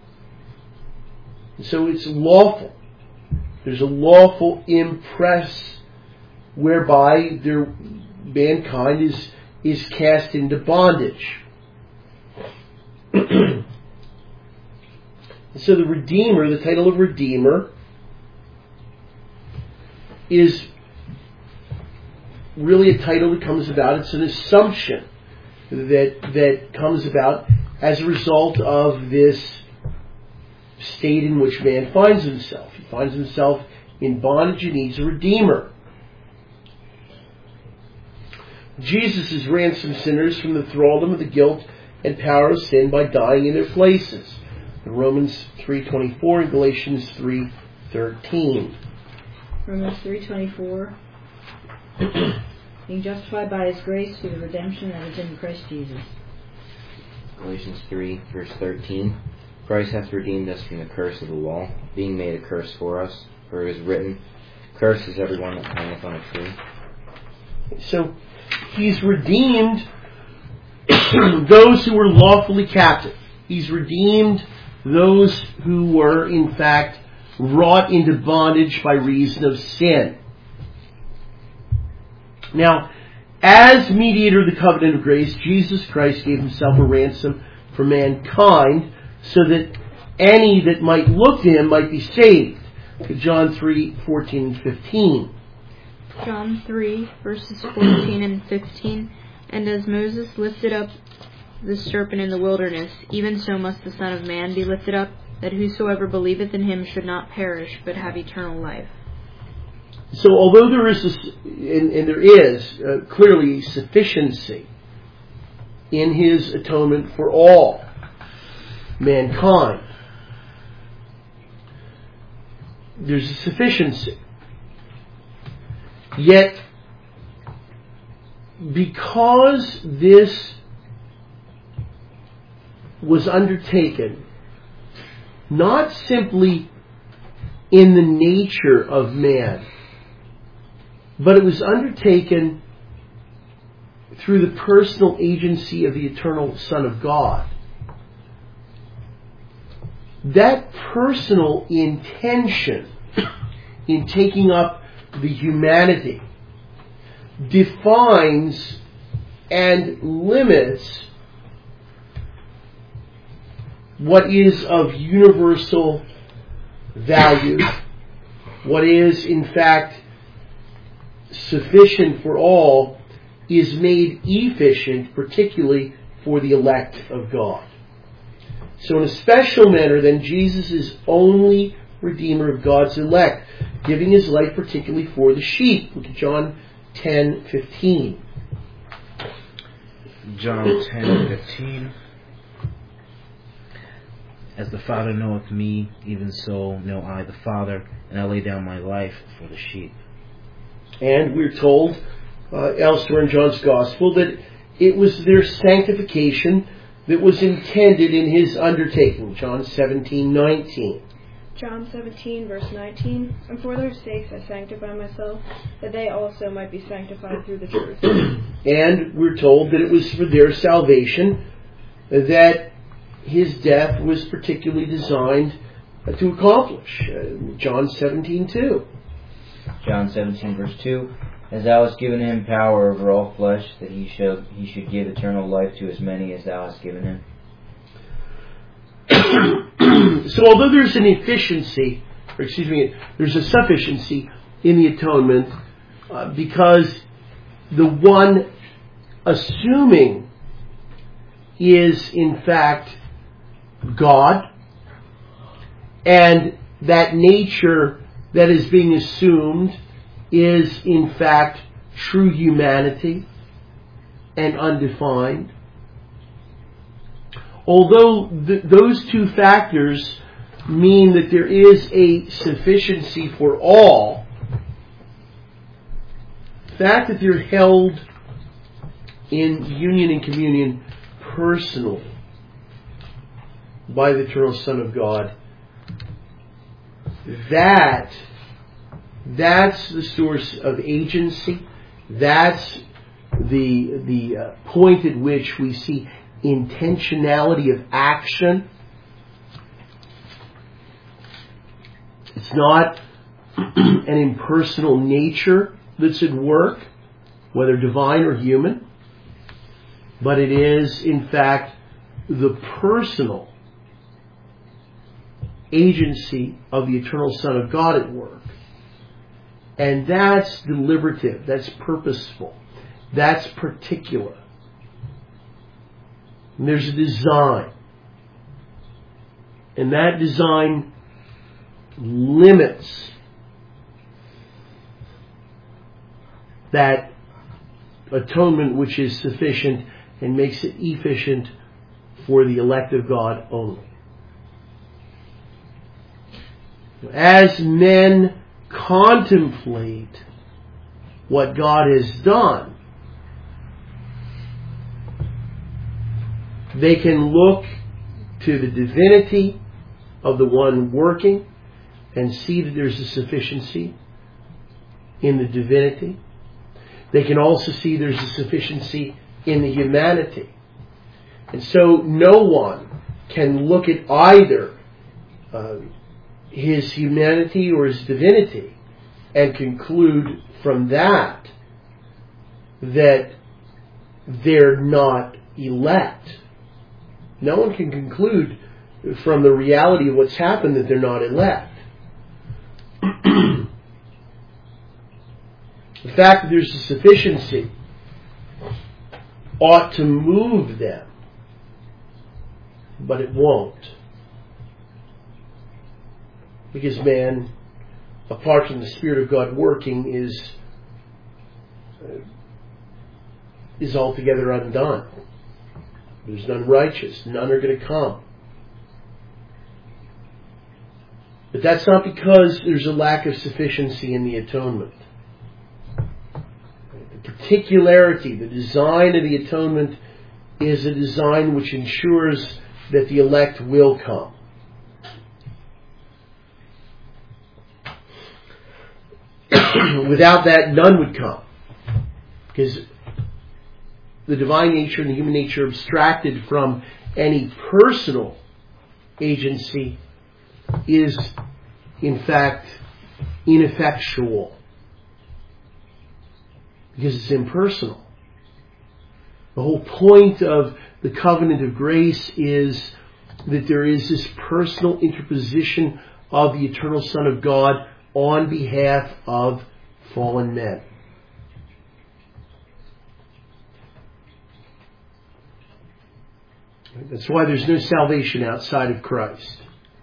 So it's lawful. There's a lawful impress whereby their, mankind is, is cast into bondage. So the Redeemer, the title of Redeemer, is really a title that comes about. It's an assumption that that comes about as a result of this state in which man finds himself. He finds himself in bondage and needs a Redeemer. Jesus has ransomed sinners from the thraldom of the guilt and power of sin by dying in their places. In Romans three twenty-four and Galatians three thirteen. Romans three twenty-four. Being justified by His grace through the redemption that is in Christ Jesus. Galatians three, verse thirteen. Christ hath redeemed us from the curse of the law, being made a curse for us. For it is written, Cursed is everyone that hangeth on a tree. So, He's redeemed those who were lawfully captive. He's redeemed those who were, in fact, wrought into bondage by reason of sin. Now, as mediator of the covenant of grace, Jesus Christ gave Himself a ransom for mankind so that any that might look to Him might be saved. John three fourteen and fifteen. John three, verses fourteen and fifteen. And as Moses lifted up the serpent in the wilderness, even so must the Son of Man be lifted up, that whosoever believeth in Him should not perish, but have eternal life. So although there is, this, and, and there is uh, clearly sufficiency in His atonement for all mankind, there's a sufficiency. Yet, because this was undertaken not simply in the nature of man, but it was undertaken through the personal agency of the eternal Son of God. That personal intention in taking up the humanity defines and limits what is of universal value, what is in fact sufficient for all, is made efficient, particularly for the elect of God. So in a special manner, then, Jesus is only Redeemer of God's elect, giving His life particularly for the sheep. Look at John ten fifteen. John ten fifteen. As the Father knoweth me, even so know I the Father, and I lay down my life for the sheep. And we're told uh, elsewhere in John's Gospel that it was their sanctification that was intended in His undertaking. John seventeen nineteen. John seventeen, verse nineteen. And for their sakes I sanctify myself, that they also might be sanctified through the truth. And we're told that it was for their salvation that His death was particularly designed uh, to accomplish. Uh, John seventeen two. John seventeen, verse two. As thou hast given Him power over all flesh, that he should, he should give eternal life to as many as thou hast given Him. So although there's an efficiency, or excuse me, there's a sufficiency in the atonement, uh, because the one assuming is in fact God, and that nature that is being assumed is in fact true humanity and undefined. although th- those two factors mean that there is a sufficiency for all, the fact that they're held in union and communion personally by the eternal Son of God, that that's the source of agency. That's the the uh, point at which we see intentionality of action. It's not an impersonal nature that's at work, whether divine or human, but it is, in fact, the personal agency of the eternal Son of God at work. And that's deliberative, that's purposeful, that's particular. And there's a design. And that design limits that atonement which is sufficient and makes it efficient for the elect of God only. As men contemplate what God has done, they can look to the divinity of the one working and see that there's a sufficiency in the divinity. They can also see there's a sufficiency in the humanity. And so no one can look at either uh, his humanity or his divinity and conclude from that that they're not elect. No one can conclude from the reality of what's happened that they're not elect. The fact that there's a sufficiency ought to move them, but it won't. Because man, apart from the Spirit of God working, is uh, is altogether undone. There's none righteous. None are going to come. But that's not because there's a lack of sufficiency in the atonement. The particularity, the design of the atonement is a design which ensures that the elect will come. Without that, none would come. Because the divine nature and the human nature abstracted from any personal agency is, in fact, ineffectual. Because it's impersonal. The whole point of the covenant of grace is that there is this personal interposition of the eternal Son of God on behalf of fallen men. That's why there's no salvation outside of Christ.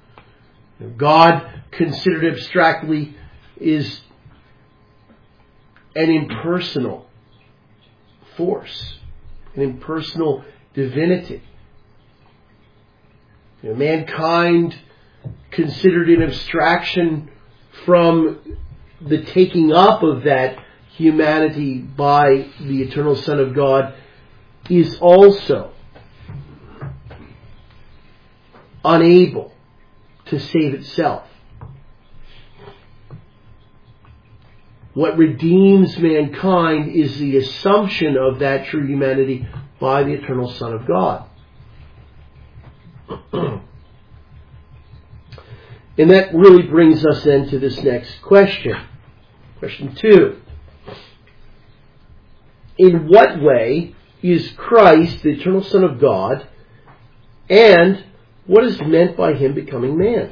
God, considered abstractly, is an impersonal force, an impersonal divinity. You know, mankind, considered in abstraction from the taking up of that humanity by the eternal Son of God, is also unable to save itself. What redeems mankind is the assumption of that true humanity by the eternal Son of God. And that really brings us then to this next question. Question two. In what way is Christ the eternal Son of God, and what is meant by Him becoming man?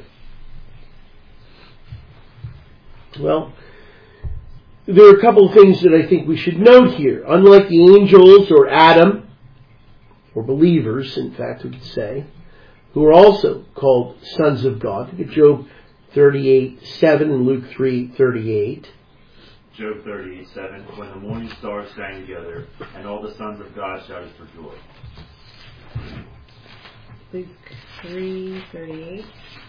Well, there are a couple of things that I think we should note here. Unlike the angels or Adam, or believers, in fact, we could say, who are also called sons of God. Look at Job thirty-eight seven and Luke three thirty-eight. Job thirty-eight seven. When the morning stars sang together, and all the sons of God shouted for joy. Luke three thirty-eight.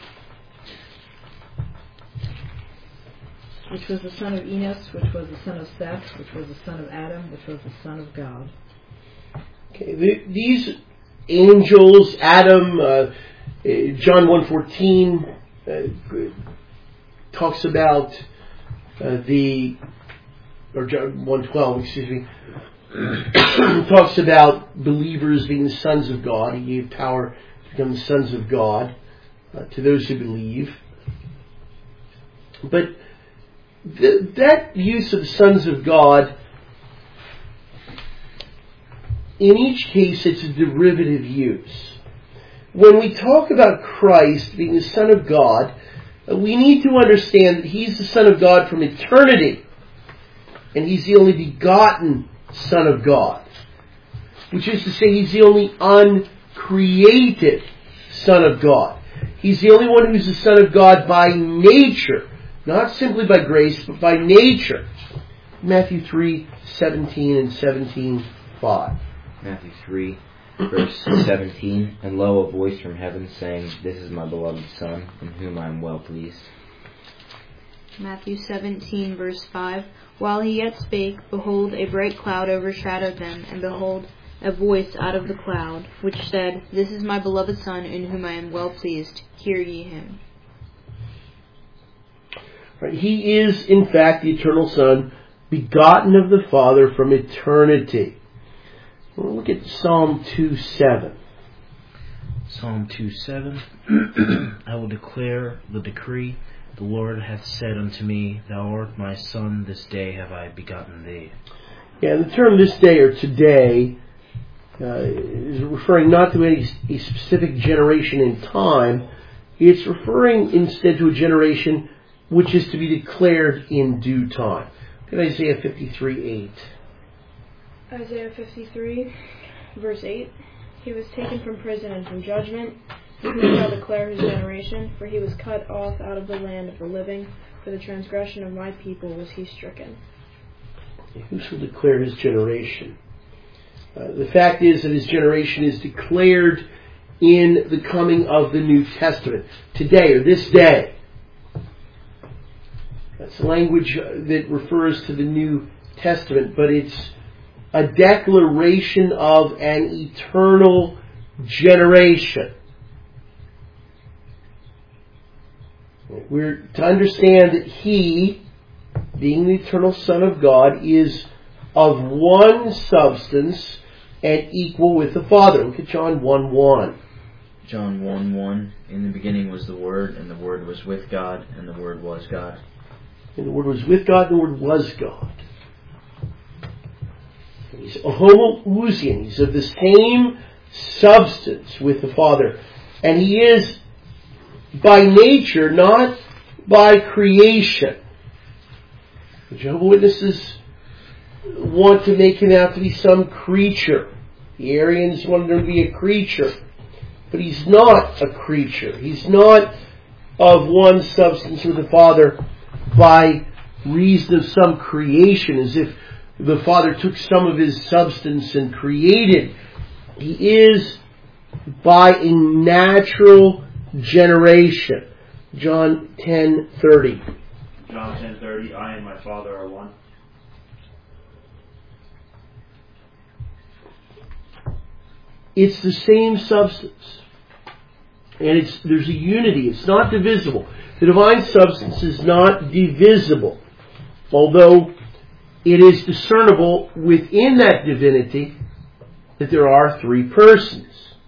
Which was the son of Enos, which was the son of Seth, which was the son of Adam, which was the son of God. Okay, the, these angels, Adam, uh, John one fourteen uh, talks about uh, the, or John one twelve, excuse me, talks about believers being the sons of God. He gave power to become the sons of God uh, to those who believe. But th- that use of the sons of God, in each case, it's a derivative use. When we talk about Christ being the Son of God, we need to understand that He's the Son of God from eternity, and He's the only begotten Son of God, which is to say He's the only uncreated Son of God. He's the only one who's the Son of God by nature, not simply by grace, but by nature. Matthew three seventeen and seventeen five. Matthew three, verse seventeen, and lo, a voice from heaven saying, This is my beloved Son, in whom I am well pleased. Matthew seventeen, verse five, while he yet spake, behold, a bright cloud overshadowed them, and behold, a voice out of the cloud, which said, This is my beloved Son, in whom I am well pleased. Hear ye him. Right. He is, in fact, the eternal Son, begotten of the Father from eternity. We'll look at Psalm two seven. Psalm two seven. I will declare the decree. The Lord hath said unto me, Thou art my Son, this day have I begotten thee. Yeah, the term this day or today uh, is referring not to any a specific generation in time. It's referring instead to a generation which is to be declared in due time. Look at Isaiah fifty-three eight. Isaiah fifty-three, verse eight. He was taken from prison and from judgment. Who shall declare his generation? For he was cut off out of the land of the living. For the transgression of my people was he stricken. Who shall declare his generation? Uh, the fact is that his generation is declared in the coming of the New Testament. Today, or this day. That's language that refers to the New Testament, but it's a declaration of an eternal generation. We're to understand that He, being the eternal Son of God, is of one substance and equal with the Father. Look at John one one. John one one, in the beginning was the Word, and the Word was with God, and the Word was God. And the Word was with God, and the Word was God. He's a homoousian. He's of the same substance with the Father. And He is by nature, not by creation. The Jehovah's Witnesses want to make Him out to be some creature. The Arians want Him to be a creature. But He's not a creature. He's not of one substance with the Father by reason of some creation, as if the Father took some of His substance and created. He is by a natural generation. John ten thirty. John ten thirty, I and my Father are one. It's the same substance. And it's there's a unity. It's not divisible. The divine substance is not divisible. Although it is discernible within that divinity that there are three persons.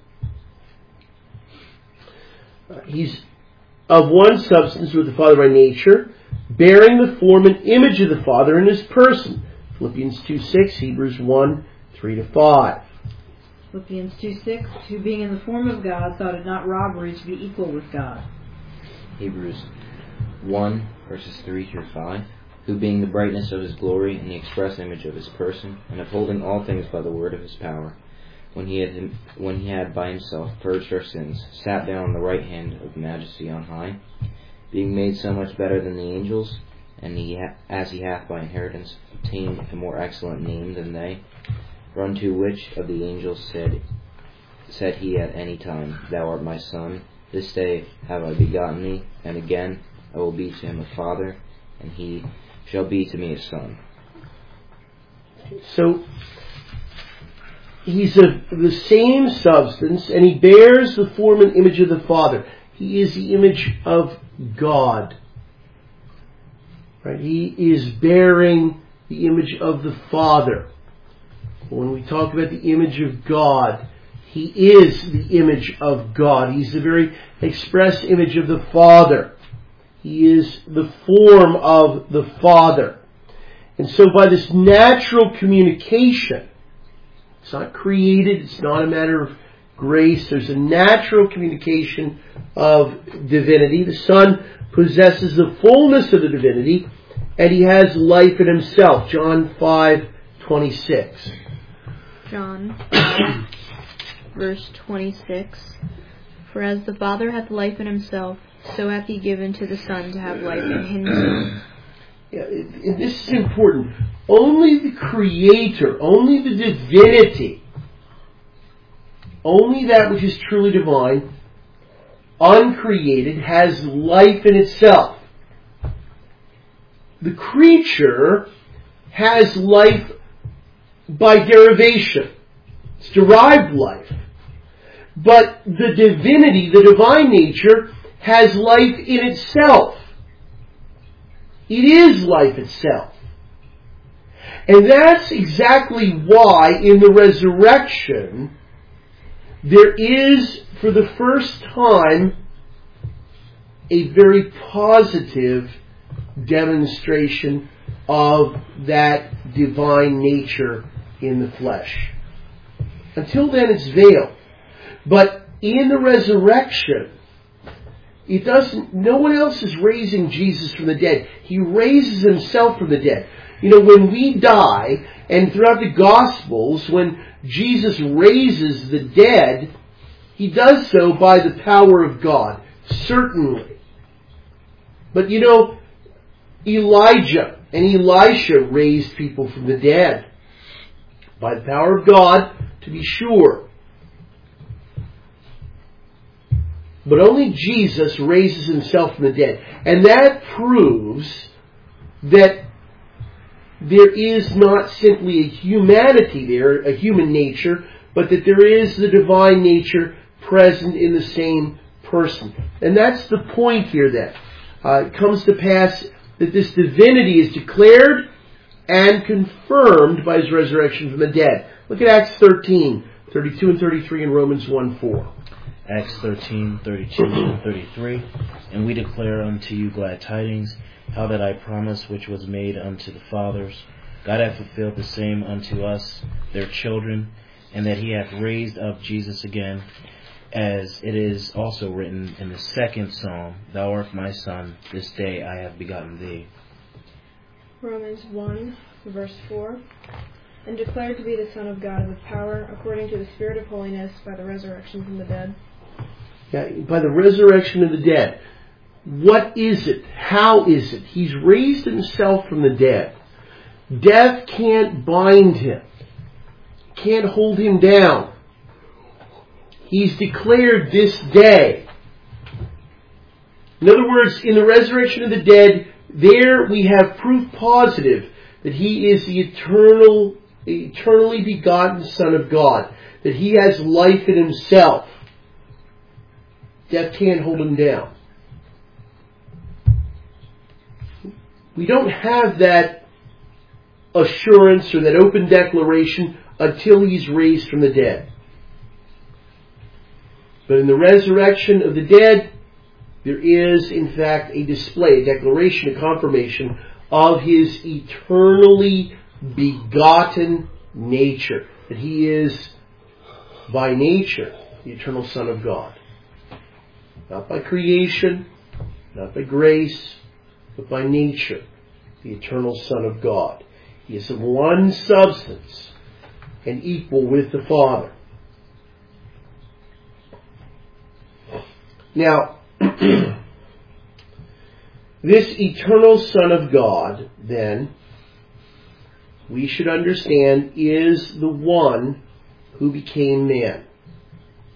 He's of one substance with the Father by nature, bearing the form and image of the Father in His person. Philippians two six, Hebrews one three to five. Philippians two six, who being in the form of God thought it not robbery to be equal with God. Hebrews one, verses three through five. Who being the brightness of His glory and the express image of His person, and upholding all things by the word of His power, when he had when he had by Himself purged our sins, sat down on the right hand of the Majesty on high, being made so much better than the angels, and he ha- as He hath by inheritance obtained a more excellent name than they. For unto which of the angels said said he at any time, Thou art my son, this day have I begotten thee, and again I will be to him a father, and he shall be to me a son. So, he's of the same substance, and he bears the form and image of the Father. He is the image of God. Right? He is bearing the image of the Father. When we talk about the image of God, he is the image of God. He's the very express image of the Father. He is the form of the Father. And so by this natural communication, it's not created, it's not a matter of grace, there's a natural communication of divinity. The Son possesses the fullness of the divinity, and he has life in himself. John five twenty-six. John verse twenty-six. For as the Father hath life in himself, so hath he given to the Son to have life in himself. Yeah, and this is important. Only the Creator, only the divinity, only that which is truly divine, uncreated, has life in itself. The creature has life by derivation. It's derived life. But the divinity, the divine nature, has life in itself. It is life itself. And that's exactly why in the resurrection there is, for the first time, a very positive demonstration of that divine nature in the flesh. Until then it's veiled. But in the resurrection, it doesn't, no one else is raising Jesus from the dead. He raises himself from the dead. You know, when we die, and throughout the Gospels, when Jesus raises the dead, he does so by the power of God, certainly. But you know, Elijah and Elisha raised people from the dead by the power of God, to be sure. But only Jesus raises himself from the dead. And that proves that there is not simply a humanity there, a human nature, but that there is the divine nature present in the same person. And that's the point here then. Uh, it comes to pass that this divinity is declared and confirmed by his resurrection from the dead. Look at Acts thirteen, thirty-two and thirty-three and Romans one four. Acts thirteen, thirty-two and thirty-three. And we declare unto you glad tidings, how that I promise which was made unto the fathers, God hath fulfilled the same unto us, their children, and that he hath raised up Jesus again, as it is also written in the second psalm, Thou art my son, this day I have begotten thee. Romans one, verse four. And declared to be the Son of God with power, according to the Spirit of holiness, by the resurrection from the dead. Yeah, by the resurrection of the dead. What is it? How is it? He's raised himself from the dead. Death can't bind him. Can't hold him down. He's declared this day. In other words, in the resurrection of the dead, there we have proof positive that he is the eternal, eternally begotten Son of God. That he has life in himself. Death can't hold him down. We don't have that assurance or that open declaration until he's raised from the dead. But in the resurrection of the dead, there is, in fact, a display, a declaration, a confirmation of his eternally begotten nature. That he is, by nature, the eternal Son of God. Not by creation, not by grace, but by nature, the eternal Son of God. He is of one substance and equal with the Father. Now, this eternal Son of God, then, we should understand, is the one who became man.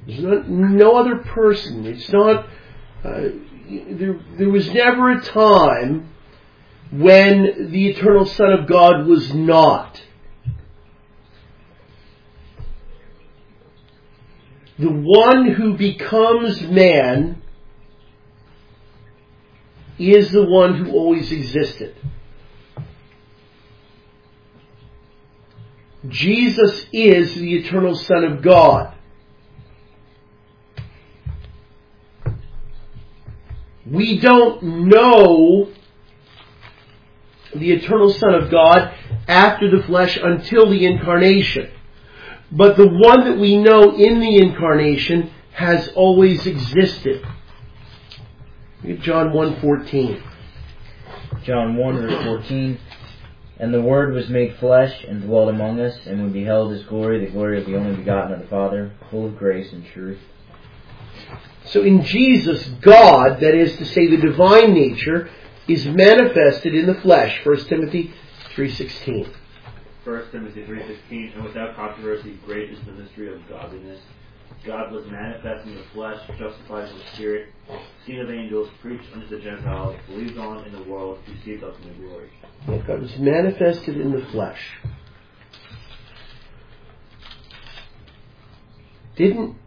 There's not, no other person. It's not. Uh, there, there was never a time when the eternal Son of God was not. The one who becomes man is the one who always existed. Jesus is the eternal Son of God. We don't know the eternal Son of God after the flesh until the incarnation. But the one that we know in the incarnation has always existed. Look at John one fourteen. John one verse fourteen. And the Word was made flesh and dwelt among us, and we beheld His glory, the glory of the only begotten of the Father, full of grace and truth. So in Jesus, God, that is to say the divine nature, is manifested in the flesh. First Timothy three sixteen. First Timothy three sixteen, and without controversy, great is the mystery of godliness. God was manifest in the flesh, justified in the Spirit, seen of angels, preached unto the Gentiles, believed on in the world, received up in the glory. Yeah, God was manifested in the flesh. Didn't.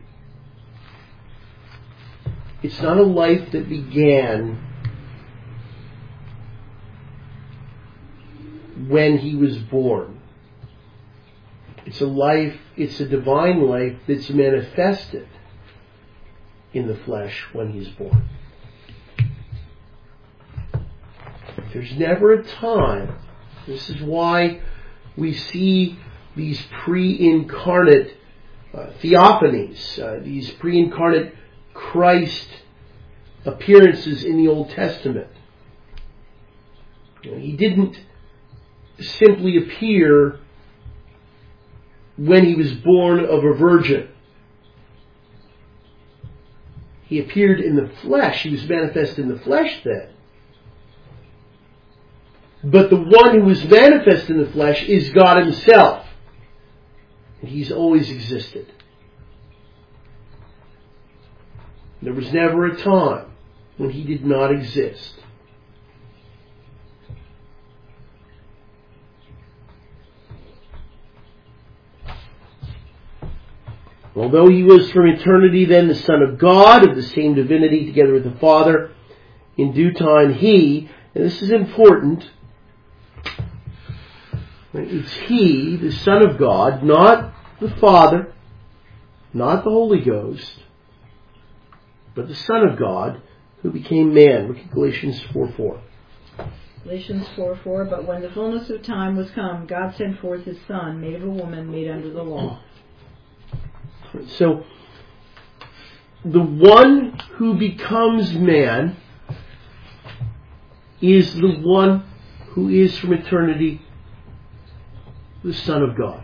It's not a life that began when He was born. It's a life, it's a divine life that's manifested in the flesh when He's born. There's never a time. This is why we see these pre-incarnate uh, theophanies, uh, these pre-incarnate Christ appearances in the Old Testament. You know, He didn't simply appear when He was born of a virgin. He appeared in the flesh. He was manifest in the flesh then. But the one who was manifest in the flesh is God Himself. And He's always existed. There was never a time when He did not exist. Although He was from eternity then the Son of God, of the same divinity together with the Father, in due time He, and this is important, it's He, the Son of God, not the Father, not the Holy Ghost, but the Son of God, who became man. Look at Galatians four four. Galatians four four, but when the fullness of time was come, God sent forth His Son, made of a woman, made under the law. So, the one who becomes man is the one who is from eternity the Son of God.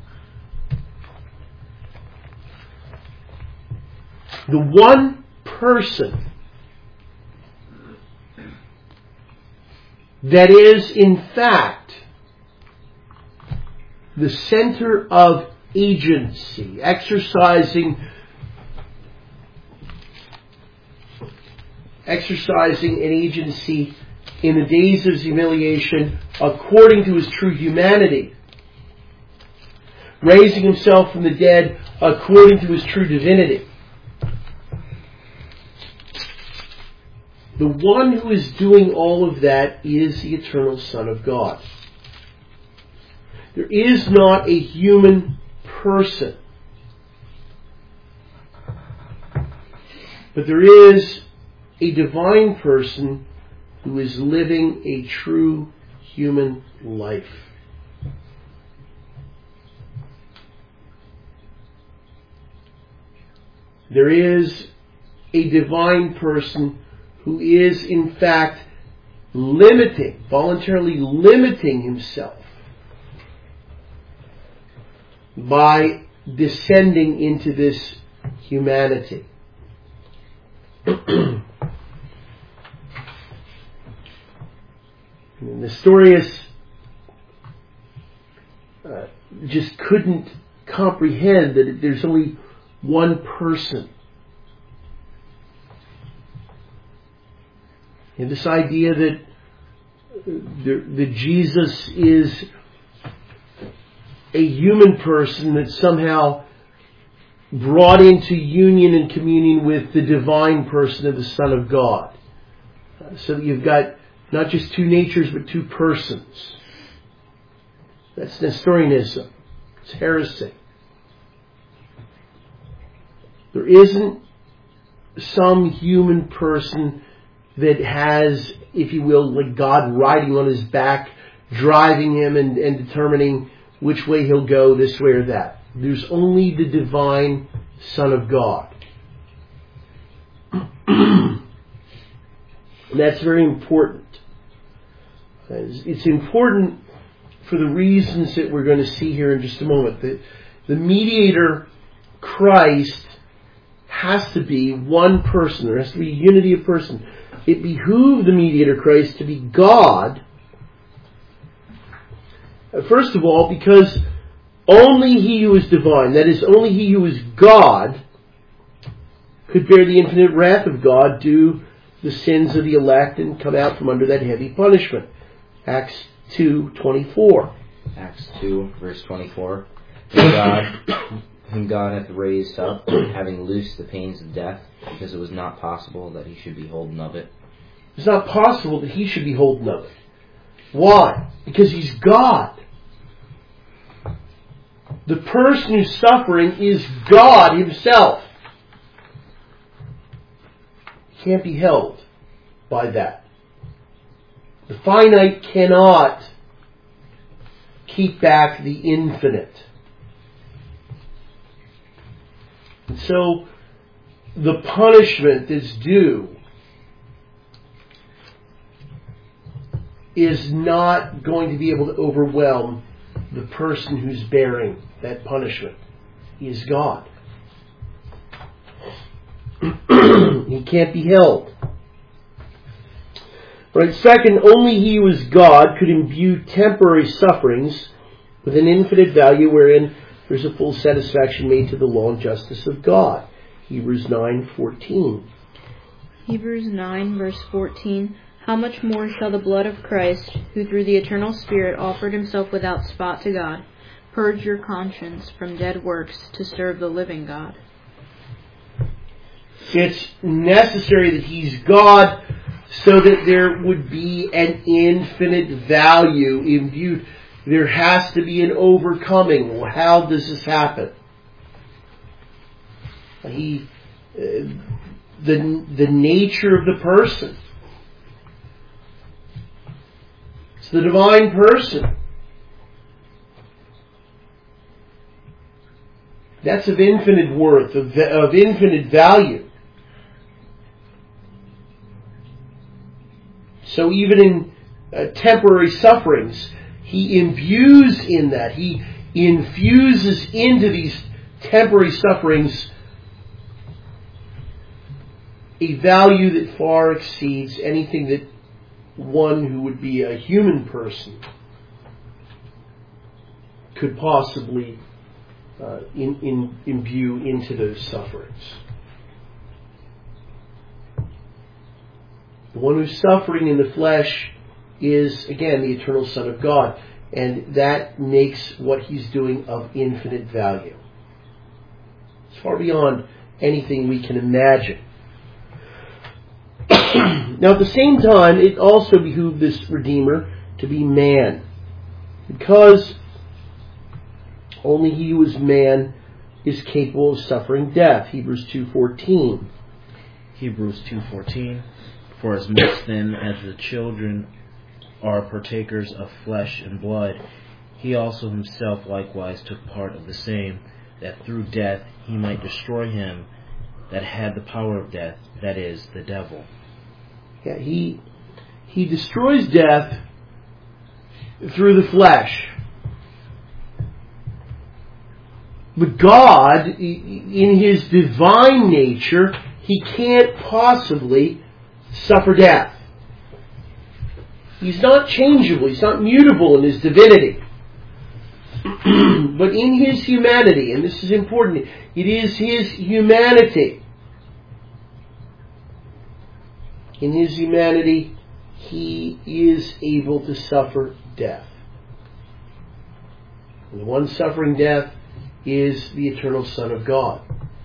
The one person that is in fact the center of agency, exercising exercising an agency in the days of His humiliation according to His true humanity, raising Himself from the dead according to His true divinity. The one who is doing all of that is the eternal Son of God. There is not a human person, but there is a divine person who is living a true human life. There is a divine person who is in fact limiting, voluntarily limiting himself by descending into this humanity. Nestorius uh, just couldn't comprehend that there's only one person. And this idea that, that Jesus is a human person that somehow brought into union and communion with the divine person of the Son of God. So that you've got not just two natures, but two persons. That's Nestorianism. It's heresy. There isn't some human person that has, if you will, like God riding on his back, driving him and, and determining which way he'll go, this way or that. There's only the divine Son of God. And that's very important. It's important for the reasons that we're going to see here in just a moment. That the mediator, Christ, has to be one person. There has to be unity of person. It behooved the mediator, Christ, to be God. First of all, because only He who is divine, that is, only He who is God, could bear the infinite wrath of God, do the sins of the elect, and come out from under that heavy punishment. Acts two twenty-four. Acts two, verse twenty-four. Whom God, whom God hath raised up, having loosed the pains of death, because it was not possible that He should be holden of it. It's not possible that He should be holden of it. Why? Because He's God. The person who's suffering is God Himself. He can't be held by that. The finite cannot keep back the infinite. And so the punishment that's due is not going to be able to overwhelm the person who's bearing that punishment. He is God. He can't be held. Right. Second, only He who is God could imbue temporary sufferings with an infinite value wherein there's a full satisfaction made to the law and justice of God. Hebrews nine fourteen. Hebrews nine, verse fourteen. How much more shall the blood of Christ, who through the eternal Spirit offered Himself without spot to God, purge your conscience from dead works to serve the living God? It's necessary that He's God so that there would be an infinite value imbued. There has to be an overcoming. Well, how does this happen? He, uh, the the nature of the person. It's the divine person. That's of infinite worth, of, of infinite value. So even in uh, temporary sufferings, He imbues in that. He infuses into these temporary sufferings a value that far exceeds anything that one who would be a human person could possibly uh, in, in, imbue into those sufferings. The one who's suffering in the flesh is, again, the eternal Son of God. And that makes what He's doing of infinite value. It's far beyond anything we can imagine. Now, at the same time, it also behooved this Redeemer to be man. Because only He who is man is capable of suffering death. Hebrews two fourteen. Hebrews two fourteen. For as much then as the children are partakers of flesh and blood, He also Himself likewise took part of the same, that through death He might destroy him that had the power of death, that is, the devil. Yeah, he he destroys death through the flesh. But God, in His divine nature, He can't possibly suffer death. He's not changeable. He's not mutable in His divinity. but in His humanity, and this is important, it is His humanity. In His humanity, He is able to suffer death. And the one suffering death is the eternal Son of God.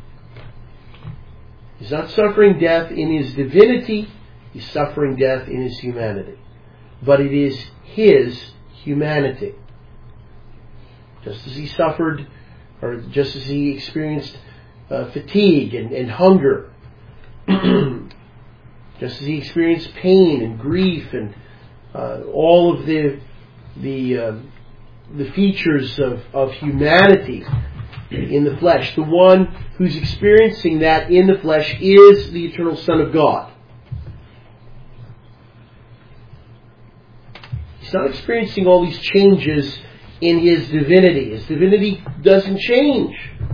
He's not suffering death in His divinity, He's suffering death in His humanity. But it is His humanity. Just as He suffered, or just as He experienced uh, fatigue and, and hunger, just as He experienced pain and grief and uh, all of the the uh, the features of, of humanity in the flesh, the one who's experiencing that in the flesh is the eternal Son of God. He's not experiencing all these changes in His divinity. His divinity doesn't change.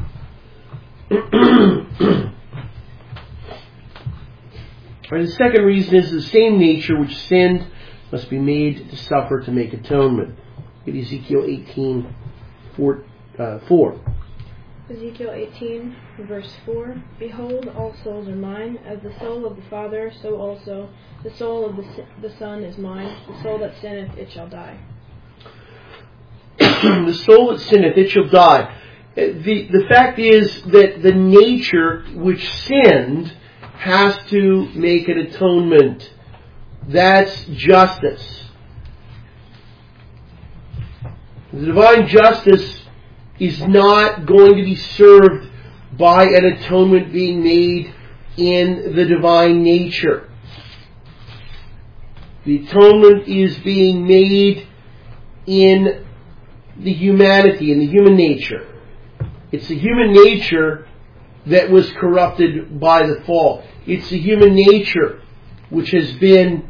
And the second reason is the same nature which sinned must be made to suffer to make atonement. Look at Ezekiel eighteen, four. Uh, four. Ezekiel eighteen, verse four. Behold, all souls are mine. As the soul of the Father, so also the soul of the, the Son is mine. The soul that sinneth, it shall die. The soul that sinneth, it shall die. The, the fact is that the nature which sinned has to make an atonement. That's justice. The divine justice is not going to be served by an atonement being made in the divine nature. The atonement is being made in the humanity, in the human nature. It's the human nature that was corrupted by the fall. It's the human nature which has been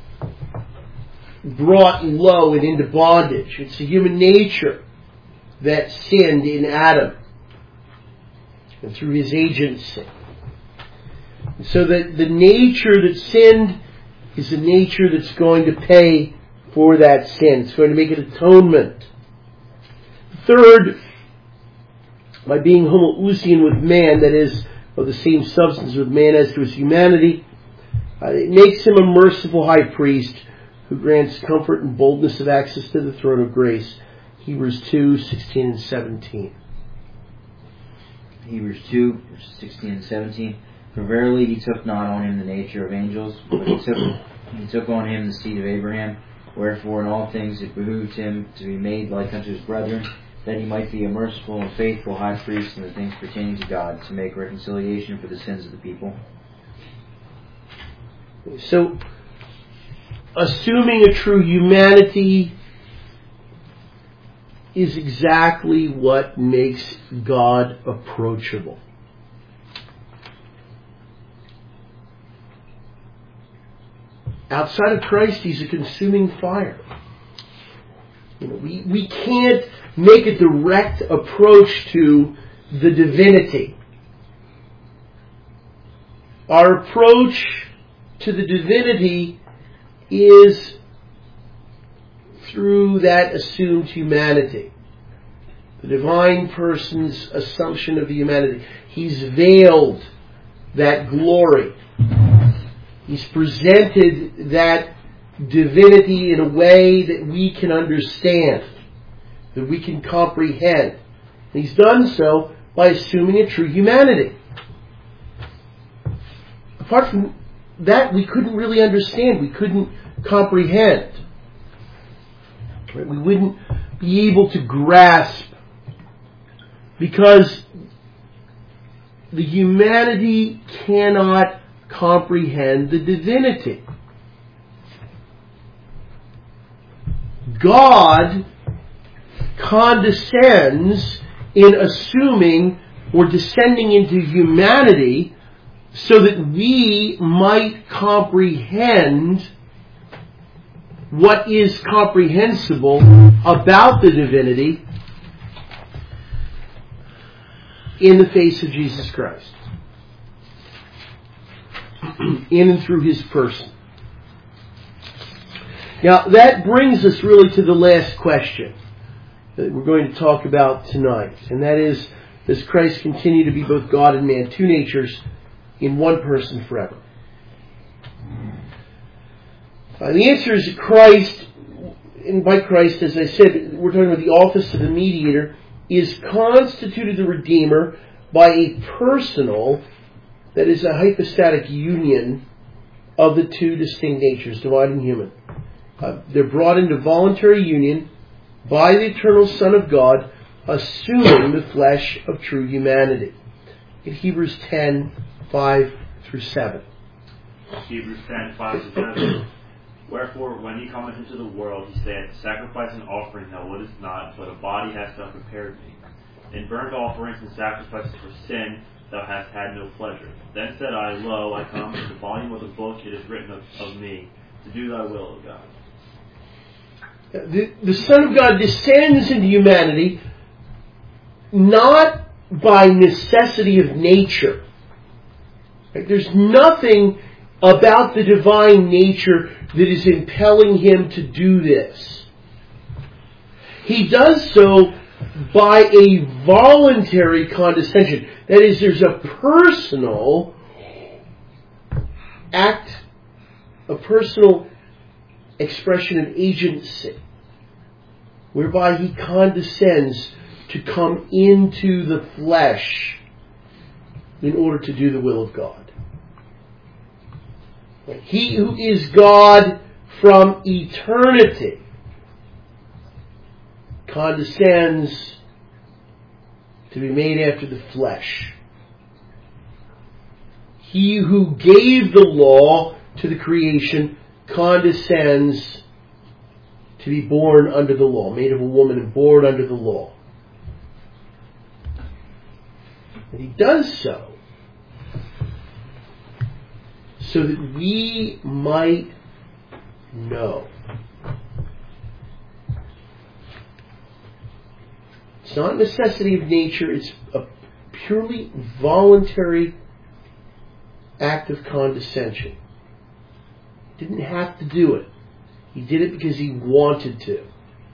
brought low and into bondage. It's the human nature that sinned in Adam and through his agency. And so that the nature that sinned is the nature that's going to pay for that sin. It's going to make an atonement. Third, by being homoousian with man, that is, of the same substance with man as to his humanity, uh, it makes him a merciful high priest who grants comfort and boldness of access to the throne of grace. Hebrews two, sixteen and seventeen. Hebrews two, verses sixteen and seventeen. For verily He took not on Him the nature of angels, but He took, he took on Him the seed of Abraham. Wherefore in all things it behooved Him to be made like unto His brethren, that He might be a merciful and faithful high priest in the things pertaining to God, to make reconciliation for the sins of the people. So, assuming a true humanity is exactly what makes God approachable. Outside of Christ, He's a consuming fire. You know, we, we can't make a direct approach to the divinity. Our approach to the divinity is through that assumed humanity. The divine person's assumption of the humanity. He's veiled that glory. He's presented that divinity in a way that we can understand, that we can comprehend. And He's done so by assuming a true humanity. Apart from that, we couldn't really understand. We couldn't comprehend. We wouldn't be able to grasp, because the humanity cannot comprehend the divinity. God condescends in assuming or descending into humanity so that we might comprehend what is comprehensible about the divinity in the face of Jesus Christ, in and through His person. Now, that brings us really to the last question. that we're going to talk about tonight. And that is, does Christ continue to be both God and man, two natures in one person forever? Uh, the answer is that Christ, and by Christ, as I said, we're talking about the office of the mediator, is constituted the Redeemer by a personal, that is a hypostatic union of the two distinct natures, divine and human. Uh, they're brought into voluntary union by the eternal Son of God, assuming the flesh of true humanity. In Hebrews ten, five through seven. Hebrews ten, five through seven. Wherefore, when he cometh into the world, he saith, Sacrifice and offering thou wouldest not, but a body hast thou prepared me. In burnt offerings and sacrifices for sin thou hast had no pleasure. Then said I, Lo, I come, in the volume of the book it is written of, of me, to do thy will, O God. The, the Son of God descends into humanity not by necessity of nature. Right? There's nothing about the divine nature that is impelling him to do this. He does so by a voluntary condescension. That is, there's a personal act, a personal expression of agency, whereby he condescends to come into the flesh in order to do the will of God. He who is God from eternity condescends to be made after the flesh. He who gave the law to the creation condescends to be born under the law, made of a woman and born under the law. And he does so so that we might know. It's not a necessity of nature, it's a purely voluntary act of condescension. He didn't have to do it. He did it because he wanted to.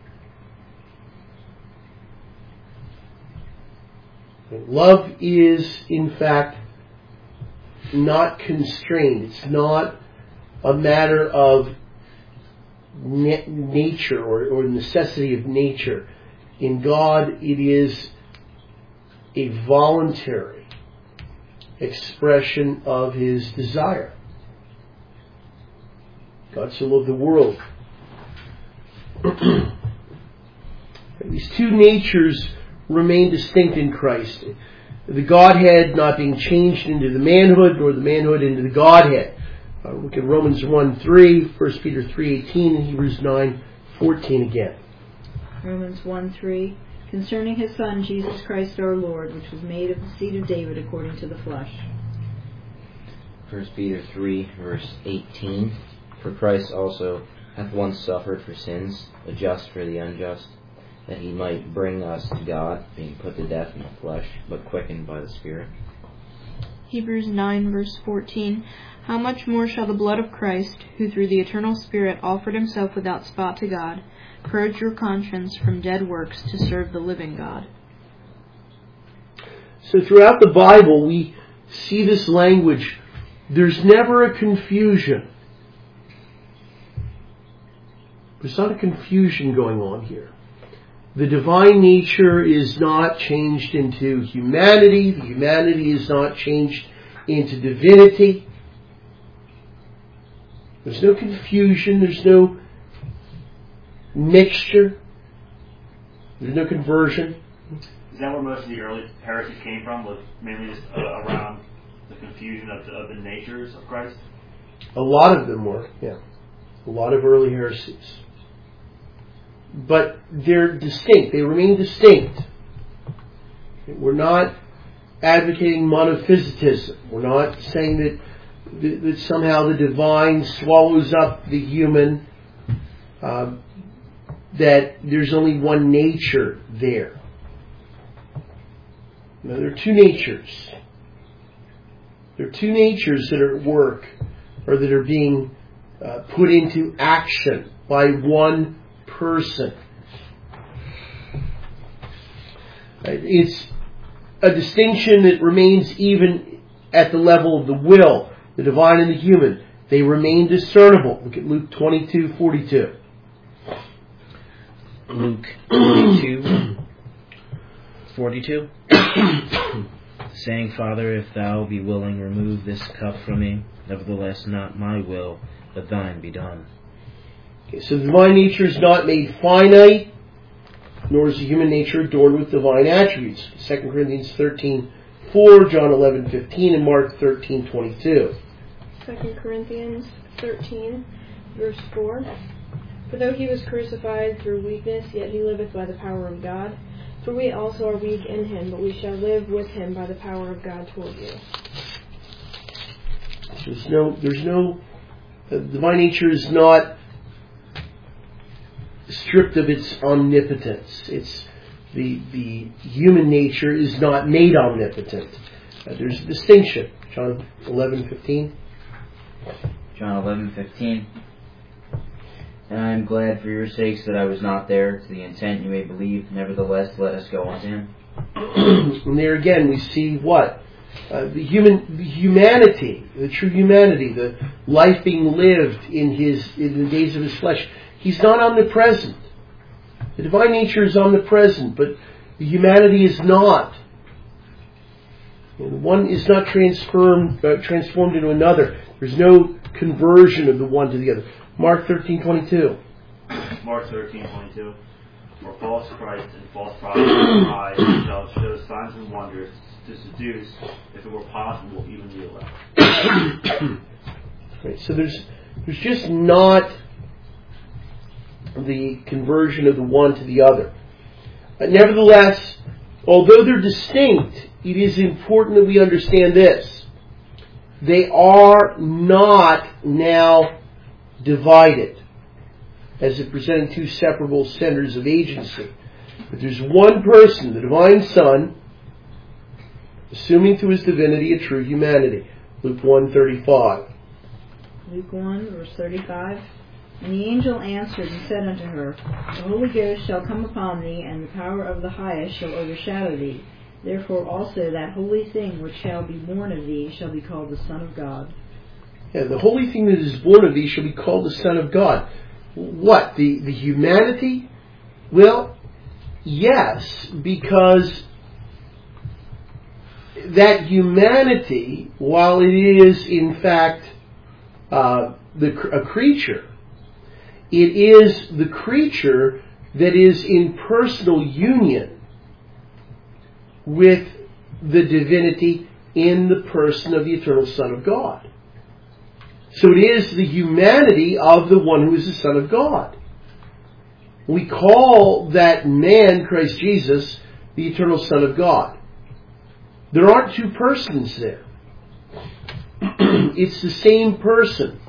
Love is, in fact, not constrained. It's not a matter of na- nature or, or necessity of nature. In God, it is a voluntary expression of his desire. God so loved the world. These two natures remain distinct in Christ. The Godhead not being changed into the manhood, nor the manhood into the Godhead. Uh, look at Romans one three, First Peter three eighteen, and Hebrews nine fourteen again. Romans one three, concerning his Son, Jesus Christ our Lord, which was made of the seed of David according to the flesh. First Peter three, verse eighteen. For Christ also hath once suffered for sins, the just for the unjust, that he might bring us to God, being put to death in the flesh, but quickened by the Spirit. Hebrews nine, verse fourteen. How much more shall the blood of Christ, who through the eternal Spirit offered himself without spot to God, purge your conscience from dead works to serve the living God? So throughout the Bible, we see this language. There's never a confusion. There's not a confusion going on here. The divine nature is not changed into humanity. The humanity is not changed into divinity. There's no confusion. There's no mixture. There's no conversion. Is that where most of the early heresies came from? Was mainly just uh, around the confusion of the, of the natures of Christ? A lot of them were, yeah. A lot of early heresies. But they're distinct. They remain distinct. We're not advocating monophysitism. We're not saying that, that somehow the divine swallows up the human, uh, that there's only one nature there. No, there are two natures. There are two natures that are at work, or that are being uh, put into action by one person. It's a distinction that remains even at the level of the will, the divine and the human. They remain discernible. Look at Luke twenty-two forty-two. Luke twenty-two forty-two. Saying, Father, if thou be willing, remove this cup from me. Nevertheless, not my will, but thine be done. Okay, so the divine nature is not made finite, nor is the human nature adorned with divine attributes. Second Corinthians thirteen four, John eleven fifteen, and Mark thirteen twenty-two. Second Corinthians thirteen, verse four. For though he was crucified through weakness, yet he liveth by the power of God. For we also are weak in him, but we shall live with him by the power of God toward you. There's no, there's no, the divine nature is not stripped of its omnipotence. It's the the human nature is not made omnipotent. Uh, there's a distinction. John eleven fifteen. John eleven fifteen. And I am glad for your sakes that I was not there, to the intent you may believe. Nevertheless, let us go unto him. And there again we see what? Uh, the human the humanity, the true humanity, the life being lived in his in the days of his flesh. He's not omnipresent. The divine nature is omnipresent, but the humanity is not. And one is not transformed uh, transformed into another. There's no conversion of the one to the other. Mark thirteen twenty-two. Mark thirteen twenty-two. For false Christ and false prophets will rise and shall show signs and wonders to seduce, if it were possible, even the elect. Right, so there's there's just not the conversion of the one to the other. Uh, nevertheless, although they're distinct, it is important that we understand this. They are not now divided as if presenting two separable centers of agency. But there's one person, the divine Son, assuming through his divinity a true humanity. Luke one thirty-five. Luke one, verse thirty-five. And the angel answered and said unto her, The Holy Ghost shall come upon thee, and the power of the highest shall overshadow thee. Therefore also that holy thing which shall be born of thee shall be called the Son of God. Yeah, the holy thing that is born of thee shall be called the Son of God. What? The, the humanity? Well, yes, because that humanity, while it is in fact uh, the, a creature, it is the creature that is in personal union with the divinity in the person of the eternal Son of God. So it is the humanity of the one who is the Son of God. We call that man, Christ Jesus, the eternal Son of God. There aren't two persons there. It's the same person,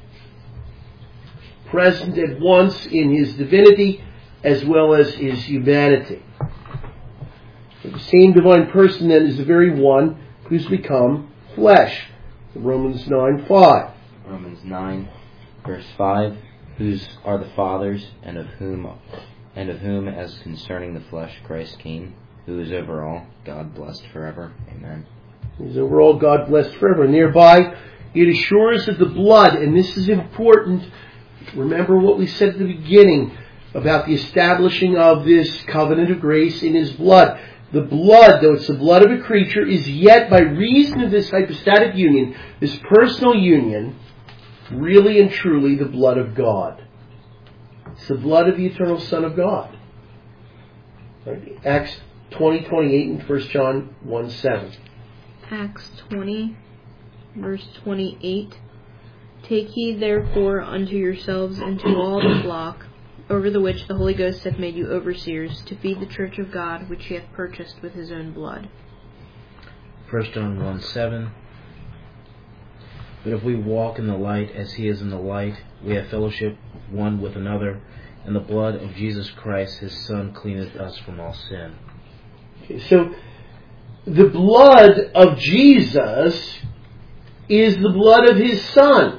present at once in his divinity as well as his humanity. The same divine person then is the very one who's become flesh. Romans nine five. Romans nine, verse five, whose are the fathers, and of whom and of whom as concerning the flesh Christ came, who is over all, God blessed forever. Amen. He's over all, God blessed forever. And thereby it assures that the blood, and this is important, remember what we said at the beginning about the establishing of this covenant of grace in his blood. The blood, though it's the blood of a creature, is yet by reason of this hypostatic union, this personal union, really and truly the blood of God. It's the blood of the eternal Son of God. Right? Acts twenty twenty-eight and First John one seven. Acts twenty, verse twenty-eight. Take heed therefore unto yourselves and to all the flock, over the which the Holy Ghost hath made you overseers, to feed the church of God, which he hath purchased with his own blood. First John one seven. But if we walk in the light as he is in the light, we have fellowship one with another, and the blood of Jesus Christ his Son cleaneth us from all sin. Okay, so the blood of Jesus is the blood of his Son.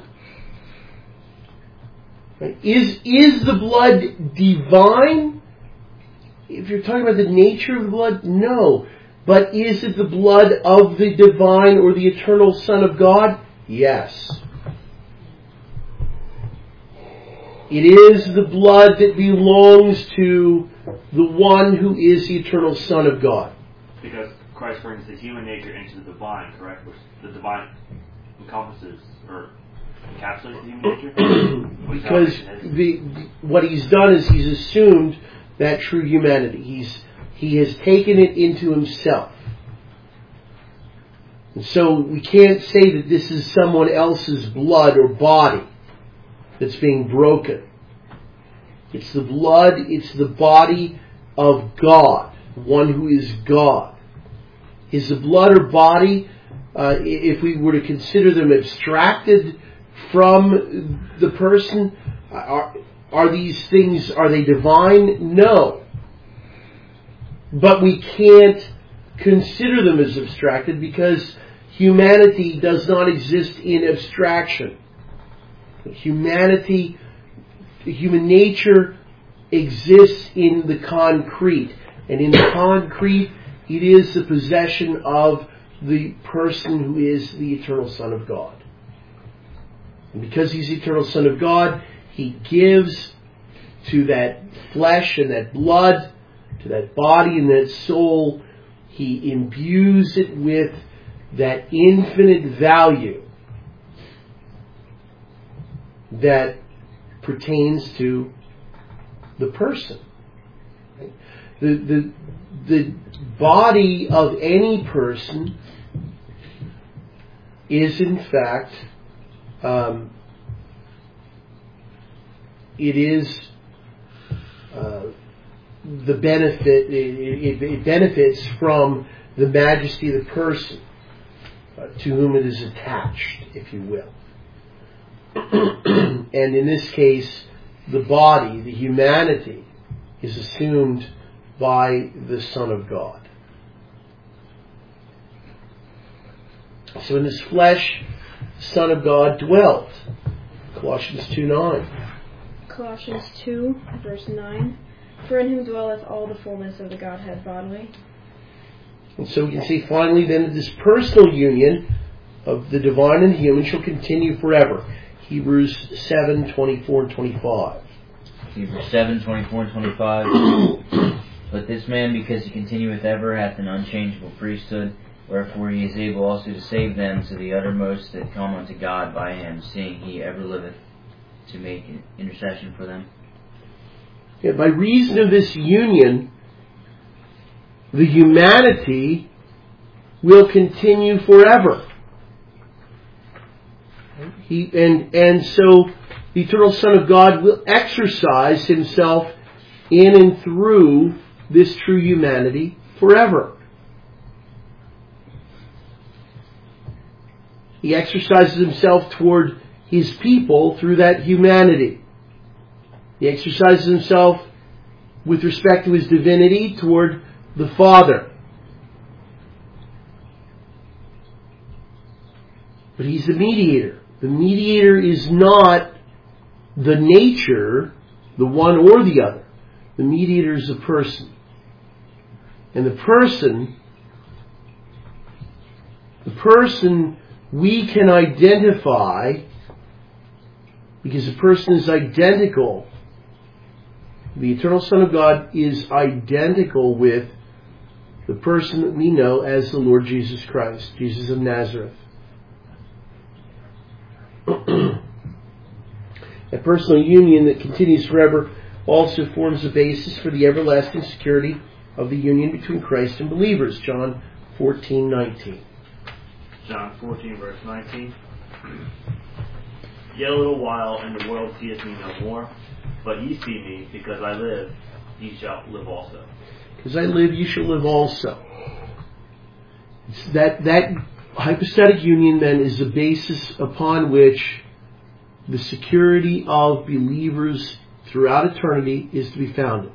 Right? Is, is the blood divine? if you're talking about the nature of the blood, no. But is it the blood of the divine or the eternal Son of God? Yes. It is the blood that belongs to the one who is the eternal Son of God. Because Christ brings the human nature into the divine, correct? Which the divine encompasses or encapsulates the human nature? Because the, what he's done is he's assumed that true humanity. He's He has taken it into himself. And so we can't say that this is someone else's blood or body that's being broken. It's the blood, it's the body of God, one who is God. Is the blood or body, uh, if we were to consider them abstracted from the person, are, are these things, are they divine? No. But we can't consider them as abstracted because humanity does not exist in abstraction. Humanity, human nature exists in the concrete. And in the concrete, it is the possession of the person who is the eternal Son of God. And because he's the eternal Son of God, he gives to that flesh and that blood, to that body and that soul, he imbues it with that infinite value that pertains to the person. The, the, the body of any person is in fact, um, it is uh, the benefit, it, it, it benefits from the majesty of the person uh, to whom it is attached, if you will. And in this case, the body, the humanity, is assumed by the Son of God. So in his flesh, the Son of God dwelt. Colossians two nine. Colossians two, verse nine. For in him dwelleth all the fullness of the Godhead bodily. And so we can see finally then that this personal union of the divine and human shall continue forever. Hebrews seven twenty-four and twenty-five. Hebrews seven twenty-four and twenty-five. But this man, because he continueth ever, hath an unchangeable priesthood, wherefore he is able also to save them to the uttermost that come unto God by him, seeing he ever liveth to make intercession for them. Yeah, by reason of this union, the humanity will continue forever. He, and, and so the eternal Son of God will exercise himself in and through this true humanity forever. He exercises himself toward his people through that humanity. He exercises himself with respect to his divinity toward the Father. But he's the mediator. The mediator is not the nature, the one or the other. The mediator is the person. And the person, the person we can identify because the person is identical. The eternal Son of God is identical with the person that we know as the Lord Jesus Christ, Jesus of Nazareth. A personal union that continues forever also forms the basis for the everlasting security of the union between Christ and believers. John fourteen nineteen. John fourteen, verse nineteen. Yet a little while, and the world seeth me no more. But ye see me, because I live, ye shall live also. Because I live, ye shall live also. It's that, that hypostatic union, then, is the basis upon which the security of believers throughout eternity is to be founded.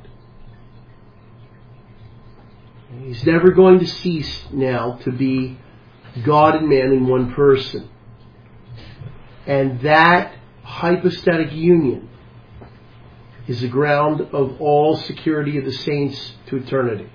He's never going to cease now to be God and man in one person. And that hypostatic union is the ground of all security of the saints to eternity.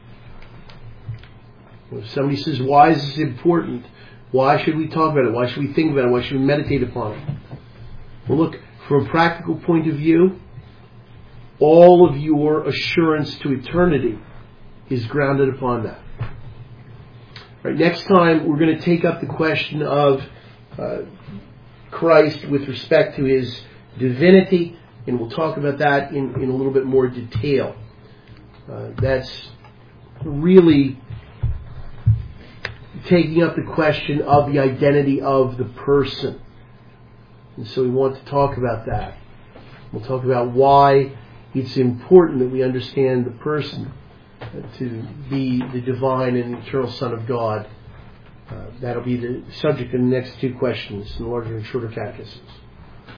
If somebody says, why is this important? Why should we talk about it? Why should we think about it? Why should we meditate upon it? Well, look, from a practical point of view, all of your assurance to eternity is grounded upon that. All right, next time, we're going to take up the question of uh, Christ with respect to his divinity, and we'll talk about that in, in a little bit more detail. Uh, that's really taking up the question of the identity of the person. And so we want to talk about that. We'll talk about why it's important that we understand the person to be the divine and eternal Son of God. Uh, that'll be the subject of the next two questions in the larger and shorter catechisms.